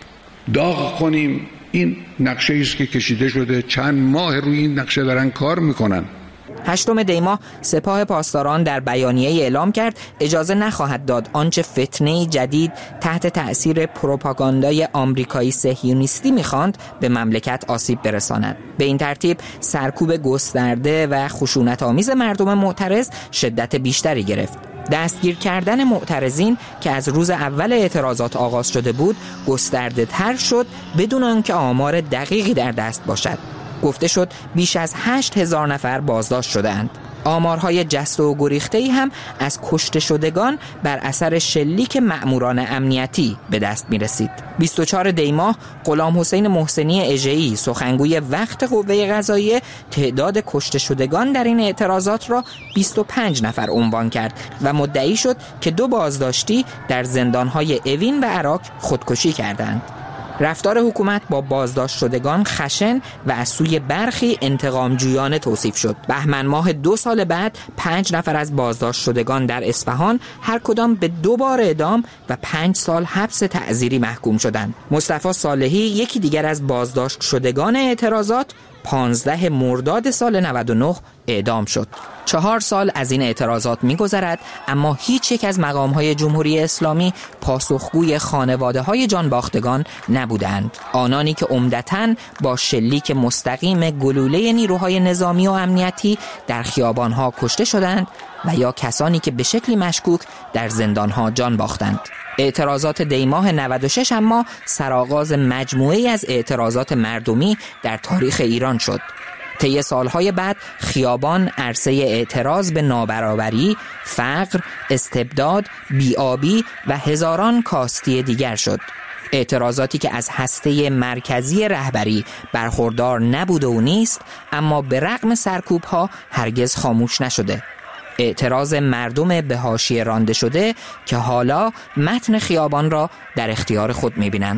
[SPEAKER 4] داغ کنیم، این نقشه است که کشیده شده. چند ماه روی این نقشه دارن کار میکنن.
[SPEAKER 1] هشتم دی ماه سپاه پاسداران در بیانیه اعلام کرد اجازه نخواهد داد آنچه فتنه جدید تحت تأثیر پروپاگاندای آمریکایی صهیونیستی می‌خواند به مملکت آسیب برساند. به این ترتیب سرکوب گسترده و خشونت‌آمیز مردم معترض شدت بیشتری گرفت. دستگیر کردن معترضین که از روز اول اعتراضات آغاز شده بود گسترده تر شد بدون آنکه آمار دقیقی در دست باشد. گفته شد بیش از هشت هزار نفر بازداشت شدند. آمارهای جسته و گریخته‌ای هم از کشته شدگان بر اثر شلیک مأموران امنیتی به دست می رسید. بیست و چهارم دی ماه غلام حسین محسنی اژه‌ای سخنگوی وقت قوه قضاییه تعداد کشته شدگان در این اعتراضات را بیست و پنج نفر عنوان کرد و مدعی شد که دو بازداشتی در زندانهای اوین و عراق خودکشی کردند. رفتار حکومت با بازداشت شدگان خشن و از سوی برخی انتقامجویانه توصیف شد. بهمن ماه دو سال بعد پنج نفر از بازداشت شدگان در اصفهان هر کدام به دو بار اعدام و پنج سال حبس تعزیری محکوم شدند. مصطفی صالحی یکی دیگر از بازداشت شدگان اعتراضات پانزده مرداد سال نود و نه اعدام شد. چهار سال از این اعتراضات می‌گذرد اما هیچ یک از مقام‌های جمهوری اسلامی پاسخگوی خانواده‌های جانباختگان نبودند. آنانی که عمدتاً با شلیک مستقیم گلوله نیروهای نظامی و امنیتی در خیابان‌ها کشته شدند و یا کسانی که به شکلی مشکوک در زندان‌ها جان باختند. اعتراضات دی ماه نود و شش اما سرآغاز مجموعه‌ای از اعتراضات مردمی در تاریخ ایران شد. طی سالهای بعد خیابان عرصه اعتراض به نابرابری، فقر، استبداد، بی‌آبی و هزاران کاستی دیگر شد. اعتراضاتی که از هسته مرکزی رهبری برخوردار نبوده و نیست، اما به رغم سرکوب‌ها هرگز خاموش نشده. اعتراض مردم به حاشیه رانده شده که حالا متن خیابان را در اختیار خود می‌بینند.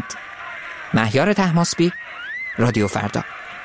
[SPEAKER 1] مهیار طهماسبی، رادیو فردا.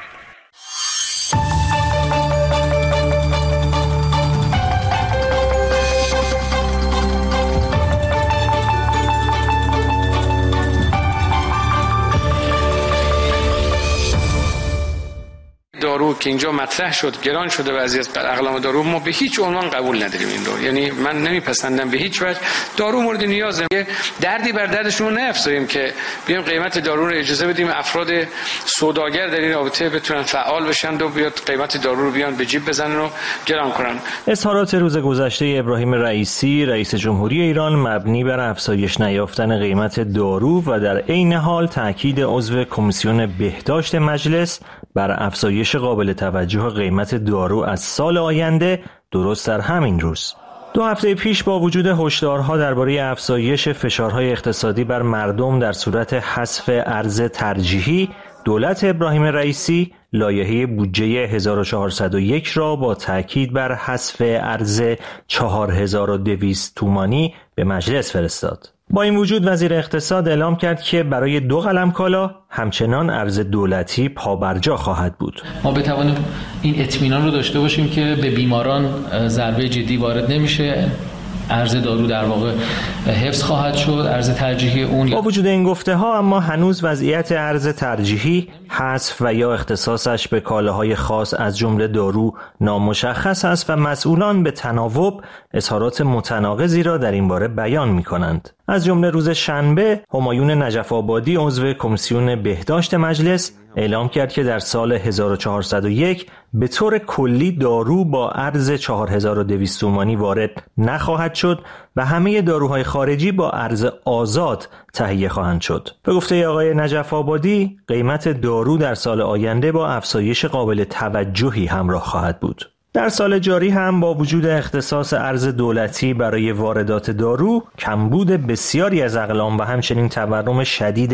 [SPEAKER 5] دارو که اینجا مطرح شد گران شده بعضی از اقلام دارو، ما به هیچ عنوان قبول نداریم این رو. یعنی من نمیپسندم به هیچ وجه. دارو مورد نیازه، دردی بر دردشون رو نیفزاییم که بیایم قیمت دارو رو اجازه بدیم افراد سوداگر در این رابطه بتونن فعال بشن و بیاد قیمت دارو رو بیان به جیب بزنن و گران کنن.
[SPEAKER 6] اظهارات روز گذشته ابراهیم رئیسی رئیس جمهوری ایران مبنی بر افزایش نیافتن قیمت دارو و در عین حال تاکید عضو کمیسیون بهداشت مجلس بر افزایش قابل توجه قیمت دارو از سال آینده درست در همین روز. دو هفته پیش با وجود هشدارها درباره افزایش فشارهای اقتصادی بر مردم در صورت حذف ارز ترجیحی، دولت ابراهیم رئیسی لایحه بودجه هزار و چهارصد و یک را با تاکید بر حذف ارز چهار هزار و دویست تومانی به مجلس فرستاد. با این وجود وزیر اقتصاد اعلام کرد که برای دو قلم کالا همچنان ارز دولتی پابرجا خواهد بود.
[SPEAKER 7] ما بتوانیم این اطمینان رو داشته باشیم که به بیماران ضربه جدی وارد نمیشه. ارز دارو در واقع حفظ خواهد شد، ارز ترجیحی اون.
[SPEAKER 6] با وجود این گفته ها اما هنوز وضعیت ارز ترجیحی، حذف و یا اختصاصش به کالاهای خاص از جمله دارو نامشخص است و مسئولان به تناوب اظهارات متناقضی را در این باره بیان می کنند. از جمله روز شنبه همایون نجف آبادی عضو کمیسیون بهداشت مجلس اعلام کرد که در سال هزار و چهارصد و یک به طور کلی دارو با ارز چهار هزار و دویست تومانی وارد نخواهد شد و همه داروهای خارجی با ارز آزاد تهیه خواهند شد. به گفته آقای نجف آبادی قیمت دارو در سال آینده با افزایش قابل توجهی همراه خواهد بود. در سال جاری هم با وجود اختصاص ارز دولتی برای واردات دارو، کمبود بسیاری از اقلام و همچنین تورم شدید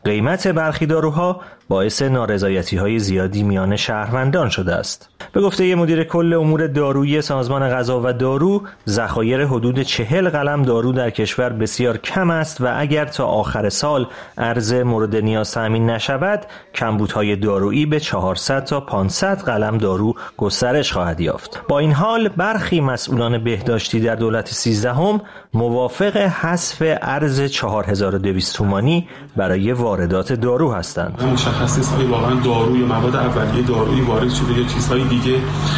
[SPEAKER 6] قیمت برخی داروها باعث نارضایتی‌های زیادی میان شهروندان شده است. به گفته مدیر کل امور دارویی سازمان غذا و دارو، ذخایر حدود چهل قلم دارو در کشور بسیار کم است و اگر تا آخر سال عرضه مورد نیاز تامین نشود، کمبودهای دارویی به چهارصد تا پانصد قلم دارو گسترش خواهد یافت. با این حال برخی مسئولان بهداشتی در دولت سیزدهم موافق حذف ارز چهار هزار و دویست تومانی برای واردات دارو هستند.
[SPEAKER 8] مشخص نیست آیا واقعا دارو یا مواد اولیه دارویی وارد شده یا چیزهای دیگه.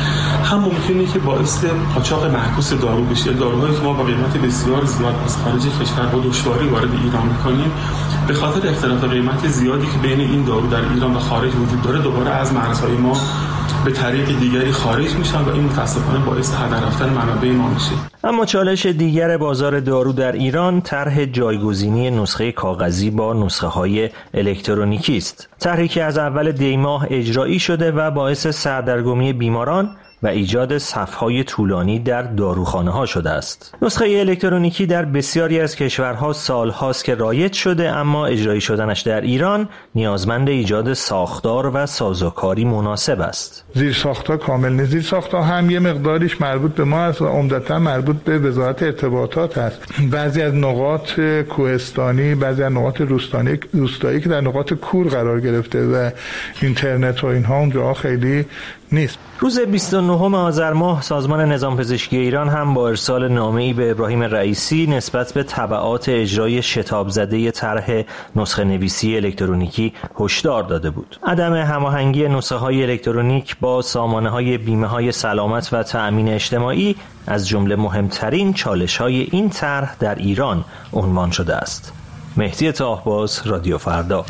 [SPEAKER 8] هم ممکنه که باعث قاچاق معکوس دارو بشه. داروهایی که ما با قیمت بسیار زیاد از خارج کشور با دشواری وارد ایران می‌کنیم، به خاطر اختلاف قیمت زیادی که بین این دارو در ایران و خارج وجود داره، دوباره از مرزهای ما به طریق دیگری خارج میشن و این متاسفانه باعث هدر رفتن منابع ما میشه.
[SPEAKER 6] اما چالش دیگر بازار دارو در ایران طرح جایگزینی نسخه کاغذی با نسخه های الکترونیکی است. طرحی که از اول دی ماه اجرایی شده و باعث سردرگمی بیماران و ایجاد صف‌های طولانی در داروخانه‌ها شده است. نسخه الکترونیکی در بسیاری از کشورها سال‌هاست که رایج شده، اما اجرایی شدنش در ایران نیازمند ایجاد ساختار و سازوکاری مناسب است.
[SPEAKER 9] زیر ساختار کامل نیست. زیر ساختار هم یه مقداریش مربوط به ما است و عمدتاً مربوط به وزارت ارتباطات است. بعضی از نقاط کوهستانی، بعضی از نقاط روستانی روستایی که در نقاط کور قرار گرفته و اینترنت و اینها اونجا خیلی نیست.
[SPEAKER 6] روز بیست و نهم آذر ماه سازمان نظام پزشکی ایران هم با ارسال نامه‌ای به ابراهیم رئیسی نسبت به تبعات اجرای شتاب زده طرح نسخه نویسی الکترونیکی هشدار داده بود. عدم هماهنگی نسخه‌های الکترونیک با سامانه‌های بیمه‌های سلامت و تأمین اجتماعی از جمله مهمترین چالش‌های این طرح در ایران عنوان شده است. مهدی طاهباز، رادیو فردا.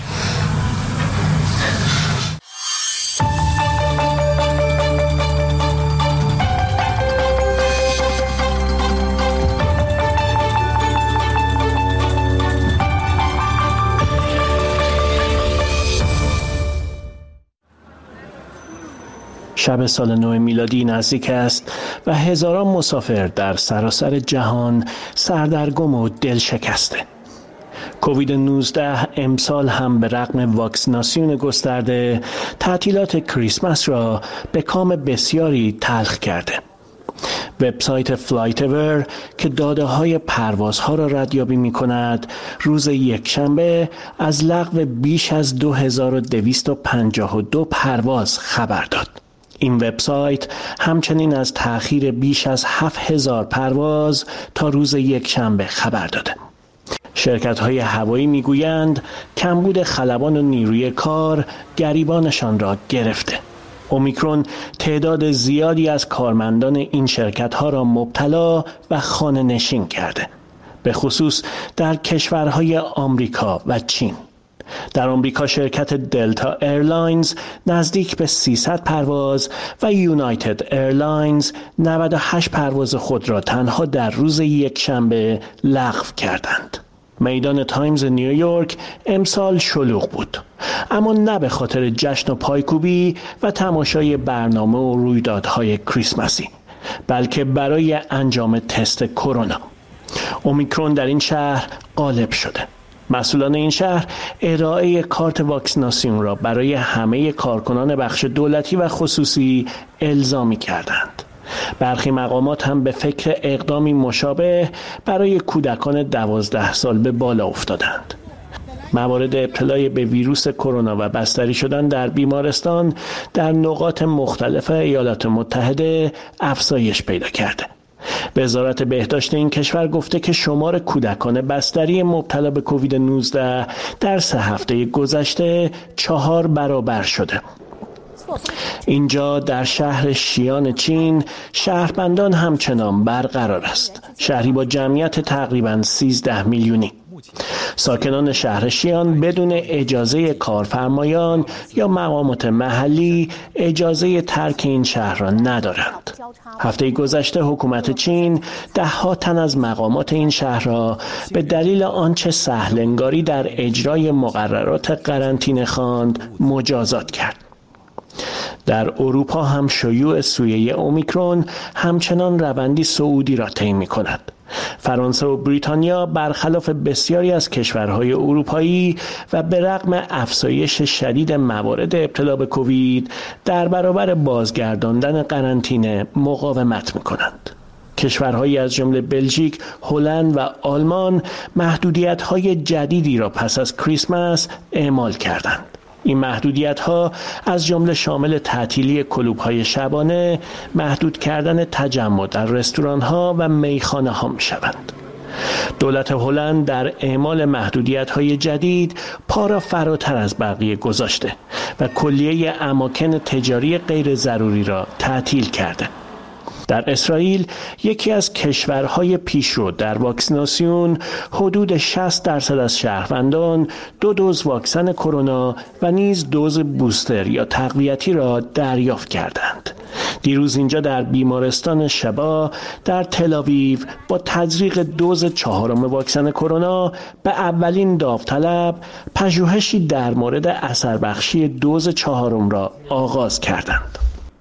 [SPEAKER 10] شب سال نو میلادی نزدیک است و هزاران مسافر در سراسر جهان سردرگم و دل شکسته. کووید نوزده امسال هم به رغم واکسیناسیون گسترده تعطیلات کریسمس را به کام بسیاری تلخ کرده. وبسایت فلایتور که داده‌های پروازها را ردیابی می‌کند، روز یکشنبه از لغو بیش از دو هزار و دویست و پنجاه و دو پرواز خبر داد. این وبسایت همچنین از تأخیر بیش از هفت هزار پرواز تا روز یکشنبه خبر داده. شرکت‌های هوایی می‌گویند کمبود خلبان و نیروی کار گریبانشان را گرفته. اومیکرون تعداد زیادی از کارمندان این شرکت‌ها را مبتلا و خانه نشین کرده، به خصوص در کشورهای آمریکا و چین. در آمریکا شرکت دلتا ایرلاینز نزدیک به سیصد پرواز و یونایتد ایرلاینز نود و هشت پرواز خود را تنها در روز یکشنبه لغو کردند. میدان تایمز نیویورک امسال شلوغ بود، اما نه به خاطر جشن و پایکوبی و تماشای برنامه و رویدادهای کریسمسی، بلکه برای انجام تست کرونا. اومیکرون در این شهر غالب شده. مسئولان این شهر ارائه کارت واکسیناسیون را برای همه کارکنان بخش دولتی و خصوصی الزامی کردند. برخی مقامات هم به فکر اقدامی مشابه برای کودکان دوازده سال به بالا افتادند. موارد ابتلای به ویروس کرونا و بستری شدن در بیمارستان در نقاط مختلف ایالات متحده افزایش پیدا کرده. وزارت بهداشت این کشور گفته که شمار کودکان بستری مبتلا به کووید نوزده در سه هفته گذشته چهار برابر شده. اینجا در شهر شیان چین شهربندان همچنان برقرار است، شهری با جمعیت تقریباً سیزده میلیونی. ساکنان شهر شیان بدون اجازه کارفرمایان یا مقامات محلی اجازه ترک این شهر را ندارند. هفته گذشته حکومت چین ده ها تن از مقامات این شهر را به دلیل آنچه سهل‌انگاری در اجرای مقررات قرنطینه خواند مجازات کرد. در اروپا هم شیوع سویه اومیکرون همچنان روندی صعودی را طی می‌کند. فرانسه و بریتانیا برخلاف بسیاری از کشورهای اروپایی و به رغم افزایش شدید موارد ابتلا به کووید در برابر بازگرداندن قرنطینه مقاومت می‌کنند. کشورهایی از جمله بلژیک، هلند و آلمان محدودیت‌های جدیدی را پس از کریسمس اعمال کردند. این محدودیت‌ها از جمله شامل تعطیلی کلوب‌های شبانه، محدود کردن تجمع در رستوران‌ها و میخانه‌ها می‌شوند. دولت هلند در اعمال محدودیت‌های جدید پا را فراتر از بقیه گذاشته و کلیه اماکن تجاری غیر ضروری را تعطیل کرده. در اسرائیل، یکی از کشورهای پیشرو در واکسیناسیون، حدود شصت درصد از شهروندان دو دوز واکسن کرونا و نیز دوز بوستر یا تقویتی را دریافت کردند. دیروز اینجا در بیمارستان شبا در تل‌آویو با تزریق دوز چهارم واکسن کرونا به اولین داوطلب پژوهشی در مورد اثر بخشی دوز چهارم را آغاز کردند.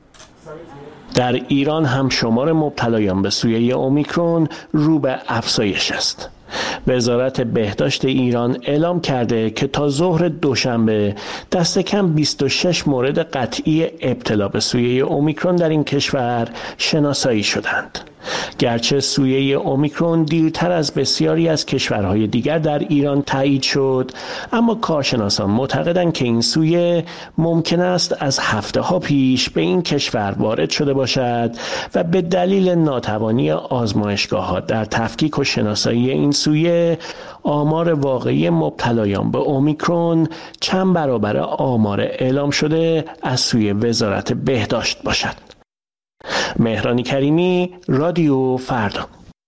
[SPEAKER 10] در ایران هم شمار مبتلایان به سویه اومیکرون رو به افزایش است. وزارت بهداشت ایران اعلام کرده که تا ظهر دوشنبه دست کم بیست و شش مورد قطعی ابتلا به سویه اومیکرون در این کشور شناسایی شدند. گرچه سویه اومیکرون دیرتر از بسیاری از کشورهای دیگر در ایران تایید شد، اما کارشناسان معتقدند که این سویه ممکن است از هفته‌ها پیش به این کشور وارد شده باشد و به دلیل ناتوانی آزمایشگاه‌ها در تفکیک و شناسایی این سویه آمار واقعی مبتلایان به اومیکرون چند برابر آمار اعلام شده از سوی وزارت بهداشت باشد. مهران کریمی، رادیو فردا.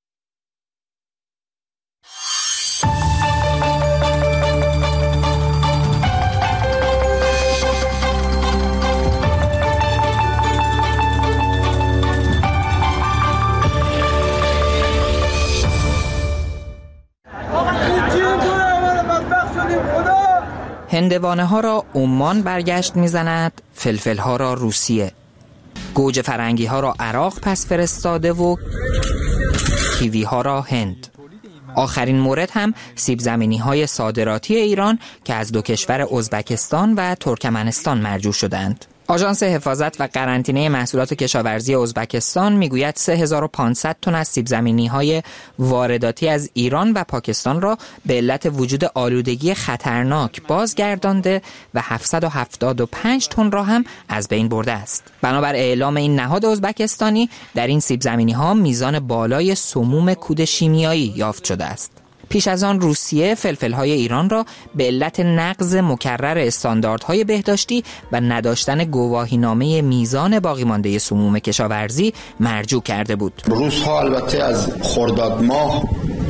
[SPEAKER 1] هندوانه ها را عمان برگشت میزند، فلفل ها را روسیه. گوجه فرنگی ها را عراق پس فرستاده و کیوی ها را هند. آخرین مورد هم سیب زمینی های صادراتی ایران که از دو کشور ازبکستان و ترکمنستان مرجوع شدند. آژانس حفاظت و قرنطینه محصولات کشاورزی ازبکستان میگوید سه هزار و پانصد تن از سیب زمینی های وارداتی از ایران و پاکستان را به علت وجود آلودگی خطرناک بازگردانده و هفتصد و هفتاد و پنج تن را هم از بین برده است. بنابر اعلام این نهاد ازبکستانی، در این سیب زمینی ها میزان بالای سموم کود شیمیایی یافت شده است. پیش از آن روسیه فلفل‌های ایران را به علت نقض مکرر استانداردهای بهداشتی و نداشتن گواهینامه میزان باقی مانده سموم کشاورزی مرجوع کرده بود.
[SPEAKER 11] روس‌ها البته از خرداد ماه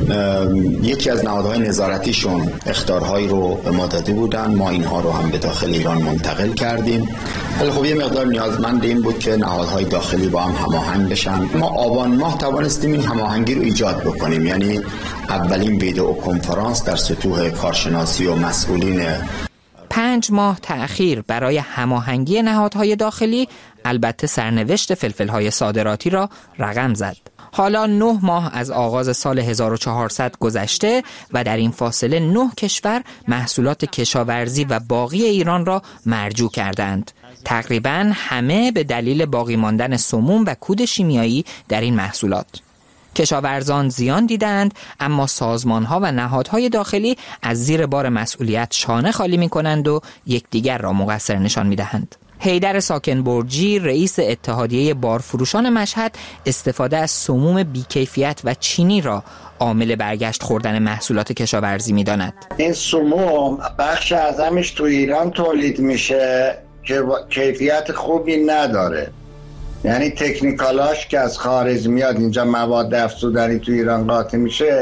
[SPEAKER 11] یکی از نهادهای نظارتیشون اخطارهایی رو به ما داده بودن، ما اینها رو هم به داخل ایران منتقل کردیم. ولی خب یه مقدار نیازمند این بود که نهادهای داخلی با هم هماهنگ بشن. ما آبان ماه توانستیم این هماهنگی رو ایجاد بکنیم، یعنی اولین ویدئو کنفرانس در سطوح کارشناسی و مسئولین.
[SPEAKER 1] پنج ماه تأخیر برای هماهنگی نهادهای داخلی البته سرنوشت فلفل‌های صادراتی را رقم زد. حالا نه ماه از آغاز سال هزار و چهارصد گذشته و در این فاصله نه کشور محصولات کشاورزی و باغی ایران را مرجوع کردند. تقریباً همه به دلیل باقی ماندن سموم و کود شیمیایی در این محصولات. کشاورزان زیان دیدند، اما سازمان‌ها و نهادهای داخلی از زیر بار مسئولیت شانه خالی می‌کنند و یکدیگر را مقصر نشان می‌دهند. حیدر ساکنبرجی رئیس اتحادیه بارفروشان مشهد استفاده از سموم بیکیفیت و چینی را عامل برگشت خوردن محصولات کشاورزی می‌داند.
[SPEAKER 12] این سموم بخش اعظمش تو ایران تولید میشه که کیفیت خوبی نداره، یعنی تکنیکالاش که از خارج میاد اینجا مواد افزودنی تو ایران قاطی میشه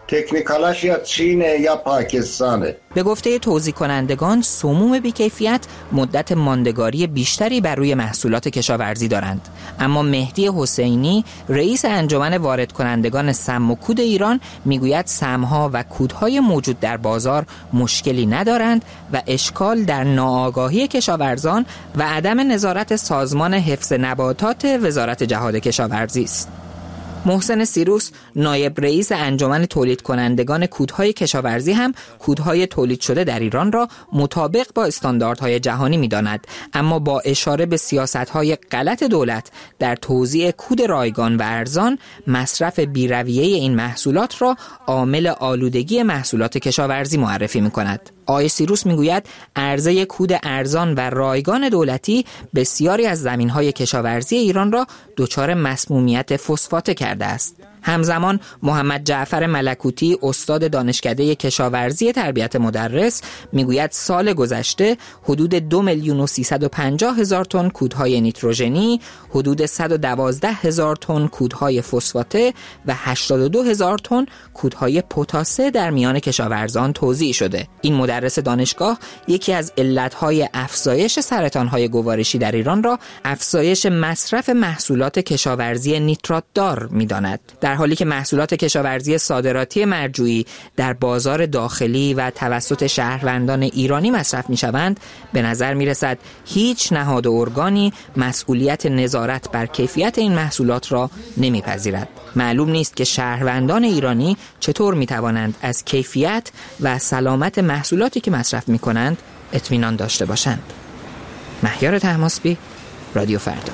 [SPEAKER 12] تکنیکالاش یا چینه یا پاکستانه.
[SPEAKER 1] به گفته توزیع کنندگان سموم بیکیفیت مدت ماندگاری بیشتری بر روی محصولات کشاورزی دارند، اما مهدی حسینی رئیس انجمن وارد کنندگان سم و کود ایران میگوید سمها و کودهای موجود در بازار مشکلی ندارند و اشکال در ناآگاهی کشاورزان و عدم نظارت سازمان حفظ نباتات وزارت جهاد کشاورزی است. محسن سیروس نایب رئیس انجمن تولید کنندگان کودهای کشاورزی هم کودهای تولید شده در ایران را مطابق با استانداردهای جهانی می‌داند، اما با اشاره به سیاست‌های غلط دولت در توزیع کود رایگان و ارزان، مصرف بی‌رویه این محصولات را عامل آلودگی محصولات کشاورزی معرفی می‌کند. آقای سیروس میگوید عرضه کود ارزان و رایگان دولتی بسیاری از زمین‌های کشاورزی ایران را دچار مسمومیت فسفات کرده است. همزمان محمد جعفر ملکوتی استاد دانشکده کشاورزی تربیت مدرس میگوید سال گذشته حدود دو میلیون و سیصد و پنجاه هزار تن کودهای نیتروژنی، حدود صد و دوازده هزار تن کودهای فسفاته و هشتاد و دو هزار تن کودهای پتاسه در میان کشاورزان توزیع شده. این مدرس دانشگاه یکی از علتهای افزایش سرطانهای گوارشی در ایران را افزایش مصرف محصولات کشاورزی نیترات دار می‌داند، در حالی که محصولات کشاورزی صادراتی مرجوعی در بازار داخلی و توسط شهروندان ایرانی مصرف می‌شوند. به نظر می‌رسد هیچ نهاد و ارگانی مسئولیت نظارت بر کیفیت این محصولات را نمی‌پذیرد. معلوم نیست که شهروندان ایرانی چطور می‌توانند از کیفیت و سلامت محصولاتی که مصرف می‌کنند اطمینان داشته باشند. مهیار طهماسبی، رادیو فردا.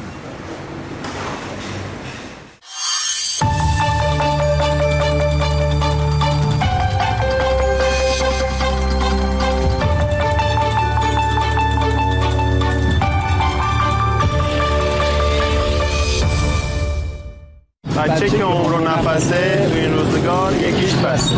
[SPEAKER 13] بچه که عمر و نفسه تو این روزگار یکیش بسه.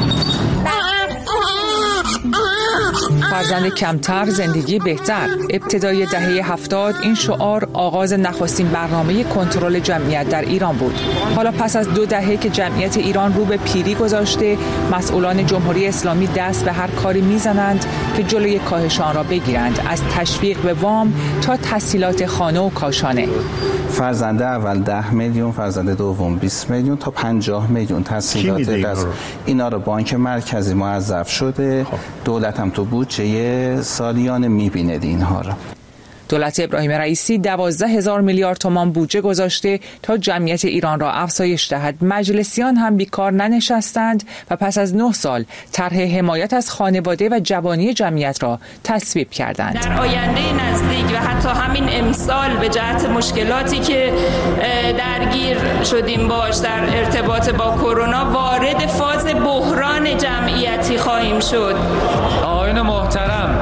[SPEAKER 14] فرزند کمتر زندگی بهتر. ابتدای دهه هفتاد این شعار آغاز نخستین برنامه کنترل جمعیت در ایران بود. حالا پس از دو دهه که جمعیت ایران رو به پیری گذاشته، مسئولان جمهوری اسلامی دست به هر کاری میزنند که جلوی کاهش آن را بگیرند، از تشویق به وام تا تسهیلات خانه و کاشانه.
[SPEAKER 15] فرزند اول ده میلیون، فرزند دوم بیست میلیون تا پنجاه میلیون تسهیلات دست. اینا رو بانک مرکزی موظف شده، دولت هم تو بودجه سالیانه میبینه اینها رو.
[SPEAKER 14] دولت ابراهیم رئیسی دوازده هزار میلیارد تومان بودجه گذاشته تا جمعیت ایران را افزایش دهد. مجلسیان هم بیکار ننشستند و پس از نه سال طرح حمایت از خانواده و جوانی جمعیت را تصویب کردند.
[SPEAKER 16] در آینده نزدیک و حتی همین امسال به جهت مشکلاتی که درگیر شدیم باش در ارتباط با کرونا وارد فاز بحران جمعیتی خواهیم شد.
[SPEAKER 7] آقایان محترم،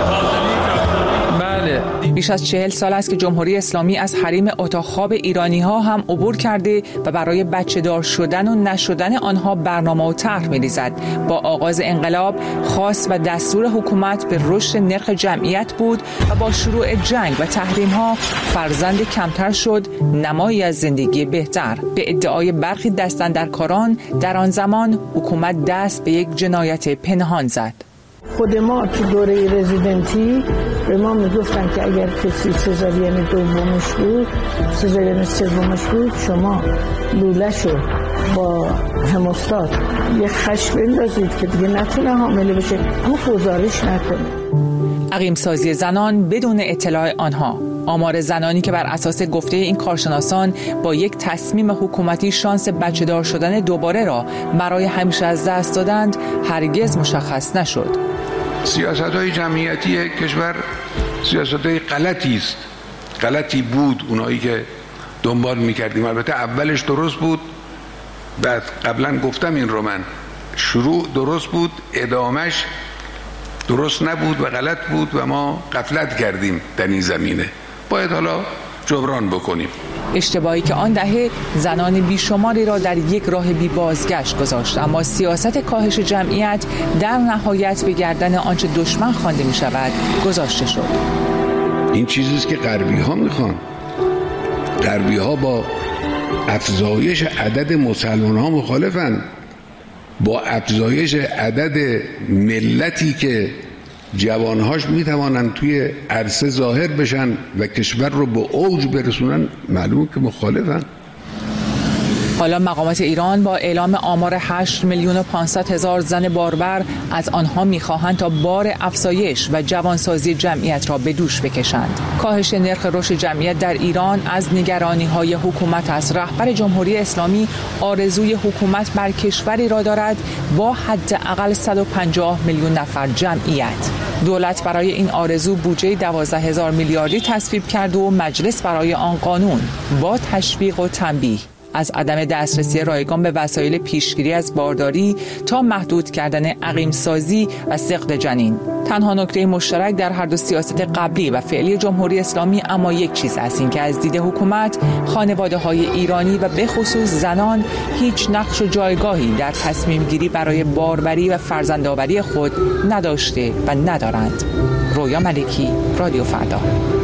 [SPEAKER 14] بیش از چهل سال است که جمهوری اسلامی از حریم اتاق خواب ایرانی ها هم عبور کرده و برای بچه دار شدن و نشدن آنها برنامه و طرح می‌ریزد. با آغاز انقلاب خواست و دستور حکومت به رشد نرخ جمعیت بود و با شروع جنگ و تحریم ها فرزند کمتر شد، نمایی از زندگی بهتر. به ادعای برخی دستاندرکاران در آن زمان حکومت دست به یک جنایت پنهان زد.
[SPEAKER 17] خود ما تو دوره رزیدنتی به ما میگفتن که اگر کسی سزارین دومش بود، سزارین سومش بود، شما لوله‌شو با هموستات یه خش بندازید که دیگه نتونه حامله بشه، اما گزارش نکنه.
[SPEAKER 14] عقیم سازی زنان بدون اطلاع آنها. آمار زنانی که بر اساس گفته این کارشناسان با یک تصمیم حکومتی شانس بچه دار شدن دوباره را برای همیشه از دست دادند هرگز مشخص نشد.
[SPEAKER 4] سیاست‌های جمعیتی کشور سیاست‌های غلطی است، غلطی بود اونایی که دنبال می‌کردیم. البته اولش درست بود، بعد قبلا گفتم این رو من، شروع درست بود، ادامش درست نبود و غلط بود و ما غفلت کردیم در این زمینه. باید حالا جبران بکنیم.
[SPEAKER 14] اشتباهی که آن دهه زنان بیشماری را در یک راه بی بازگشت گذاشت، اما سیاست کاهش جمعیت در نهایت به گردن آنچه دشمن خوانده می شود گذاشته شد.
[SPEAKER 4] این چیزیست که غربی ها میخوان. غربی ها با افزایش عدد مسلمان ها مخالفن. با افزایش عدد ملتی که جوانهاش میتوانند توی عرصه ظاهر بشن و کشور رو به اوج برسونن، معلومه که مخالفن.
[SPEAKER 14] حالا مقامات ایران با اعلام آمار هشت میلیون و پانصد هزار زن باربر از آنها میخواهند تا بار افزایش و جوانسازی جمعیت را به دوش بکشند. کاهش نرخ رشد جمعیت در ایران از نگرانی‌های حکومت است. رهبر جمهوری اسلامی آرزوی حکومت بر کشوری را دارد با حداقل صد و پنجاه میلیون نفر جمعیت. دولت برای این آرزو بودجه دوازده هزار میلیاردی تصویب کرد و مجلس برای آن قانون با تشویق و تنبیه از عدم دسترسی رایگان به وسایل پیشگیری از بارداری تا محدود کردن عقیم‌سازی و سقط جنین. تنها نکته مشترک در هر دو سیاست قبلی و فعلی جمهوری اسلامی اما یک چیز است، این که از دید حکومت خانواده‌های ایرانی و به خصوص زنان هیچ نقش و جایگاهی در تصمیم گیری برای باربری و فرزندآوری خود نداشته و ندارند. رویا ملکی، رادیو فردا.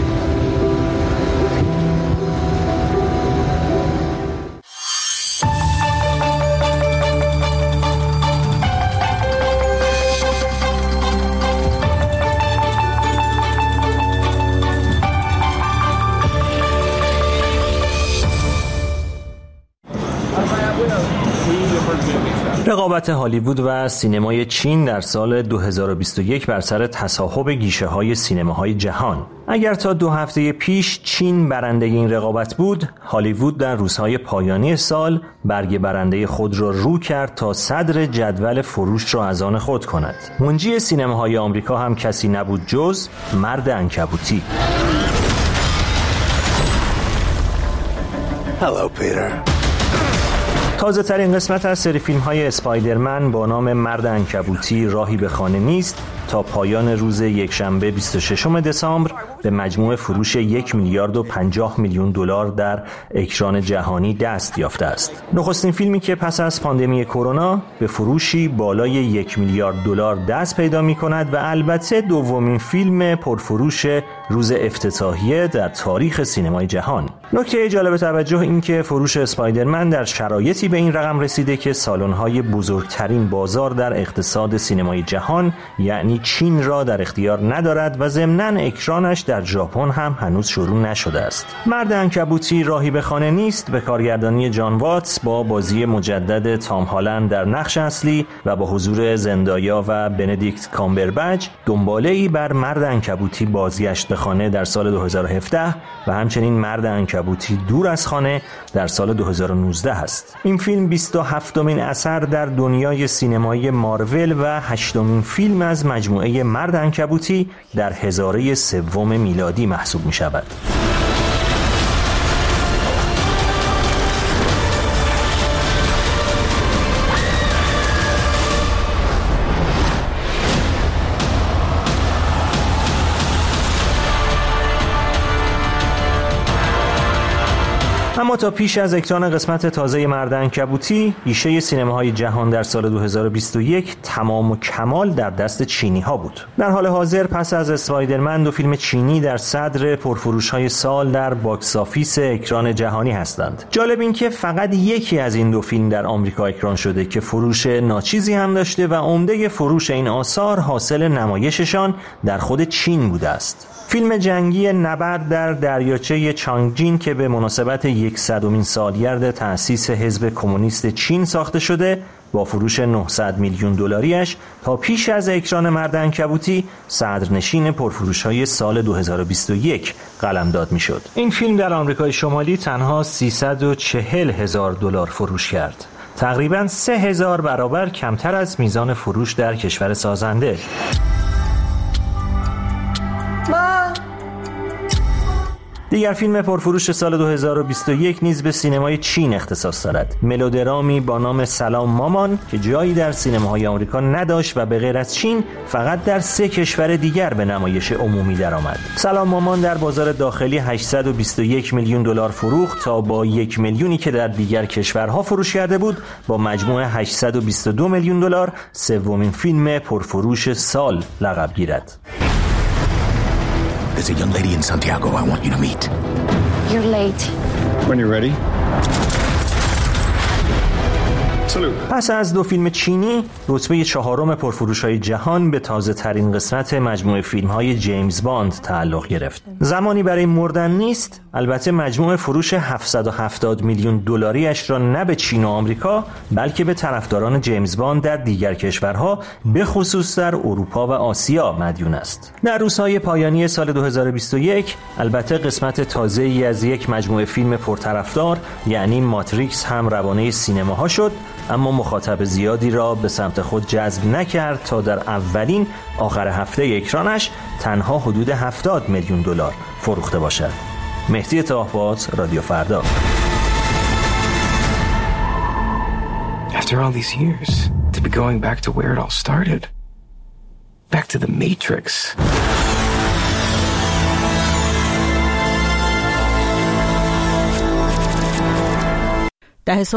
[SPEAKER 6] رقابت هالیوود و سینمای چین در سال دو هزار و بیست و یک بر سر تصاحب گیشه‌های سینماهای جهان. اگر تا دو هفته پیش چین برنده این رقابت بود، هالیوود در روزهای پایانی سال برگ برنده خود را رو کرد تا صدر جدول فروش را از آن خود کند. منجی سینماهای آمریکا هم کسی نبود جز مرد عنکبوتی.
[SPEAKER 18] Hello, Peter.
[SPEAKER 6] تازه ترین قسمت از سری فیلم های اسپایدرمن با نام مرد عنکبوتی راهی به خانه نیست تا پایان روز یکشنبه بیست و ششم دسامبر به مجموع فروش یک میلیارد و پنجاه میلیون دلار در اکران جهانی دست یافته است. نخستین فیلمی که پس از پاندمی کرونا به فروشی بالای یک میلیارد دلار دست پیدا می کند و البته دومین فیلم پرفروش روز افتتاحیه در تاریخ سینمای جهان. نکته جالب توجه این که فروش اسپایدرمن در شرایطی به این رقم رسیده که سالن‌های بزرگترین بازار در اقتصاد سینمای جهان یعنی چین را در اختیار ندارد و ضمناً اکرانش در ژاپن هم هنوز شروع نشده است. مرد عنکبوتی راهی به خانه نیست به کارگردانی جان واتس با بازی مجدد تام هالند در نقش اصلی و با حضور زندایا و بندیکت کامبربچ دنباله‌ای بر مرد عنکبوتی بازگشت به خانه در سال دو هزار و هفده و همچنین مرد عنکبوتی دور از خانه در سال دو هزار و نوزده است. این فیلم بیست و هفتمین اثر در دنیای سینمایی مارول و هشتمین فیلم از مجموعه مرد عنکبوتی در هزاره سوم میلادی محسوب می شود. اما تا پیش از اکران قسمت تازه مرد عنکبوتی، گیشه سینماهای جهان در سال دو هزار و بیست و یک تمام و کمال در دست چینی ها بود. در حال حاضر پس از اسپایدرمن دو فیلم چینی در صدر پرفروش های سال در باکس آفیس اکران جهانی هستند. جالب این که فقط یکی از این دو فیلم در آمریکا اکران شده که فروش ناچیزی هم داشته و عمده فروش این آثار حاصل نمایششان در خود چین بوده است. فیلم جنگی نبرد در دریاچه چانگجین که به مناسبت صدمین سالگرد تأسیس حزب کمونیست چین ساخته شده با فروش نهصد میلیون دلاریش تا پیش از اکران مرد عنکبوتی صدرنشین پرفروش‌های سال دو هزار و بیست و یک قلمداد می‌شد. این فیلم در آمریکای شمالی تنها سیصد و چهل هزار دلار فروش کرد. تقریباً سه هزار برابر کمتر از میزان فروش در کشور سازنده. دیگر فیلم پرفروش سال دو هزار و بیست و یک نیز به سینمای چین اختصاص دارد. ملودرامی با نام سلام مامان که جایی در سینماهای آمریکا نداشت و به غیر از چین فقط در سه کشور دیگر به نمایش عمومی درآمد. سلام مامان در بازار داخلی هشتصد و بیست و یک میلیون دلار فروخت تا با یک میلیونی که در دیگر کشورها فروش کرده بود با مجموع هشتصد و بیست و دو میلیون دلار سومین فیلم پرفروش سال لقب گیرد.
[SPEAKER 18] There's a young lady in Santiago I want you to meet.
[SPEAKER 20] You're late.
[SPEAKER 18] When you're ready.
[SPEAKER 20] So
[SPEAKER 6] پس از دو فیلم چینی، رتبه چهارم پرفروش‌های جهان به تازه ترین قسمت مجموعه فیلم‌های جیمز باند تعلق گرفت. زمانی برای مردن نیست، البته مجموع فروش هفتصد و هفتاد میلیون دلاریش را نه به چین و آمریکا، بلکه به طرفداران جیمز باند در دیگر کشورها، به خصوص در اروپا و آسیا مدیون است. در روزهای پایانی سال دو هزار و بیست و یک، البته قسمت تازه‌ای از یک مجموعه فیلم پرطرفدار یعنی ماتریکس هم روانه سینماها شد، اما مخاطب زیادی را به سمت خود جذب نکرد تا در اولین آخر هفته اکرانش تنها حدود هفتاد میلیون دلار فروخته باشد. مهدی طاهباز، رادیو فردا.
[SPEAKER 19] After all these years, to be going back to where it all started. Back to the Matrix.
[SPEAKER 20] ده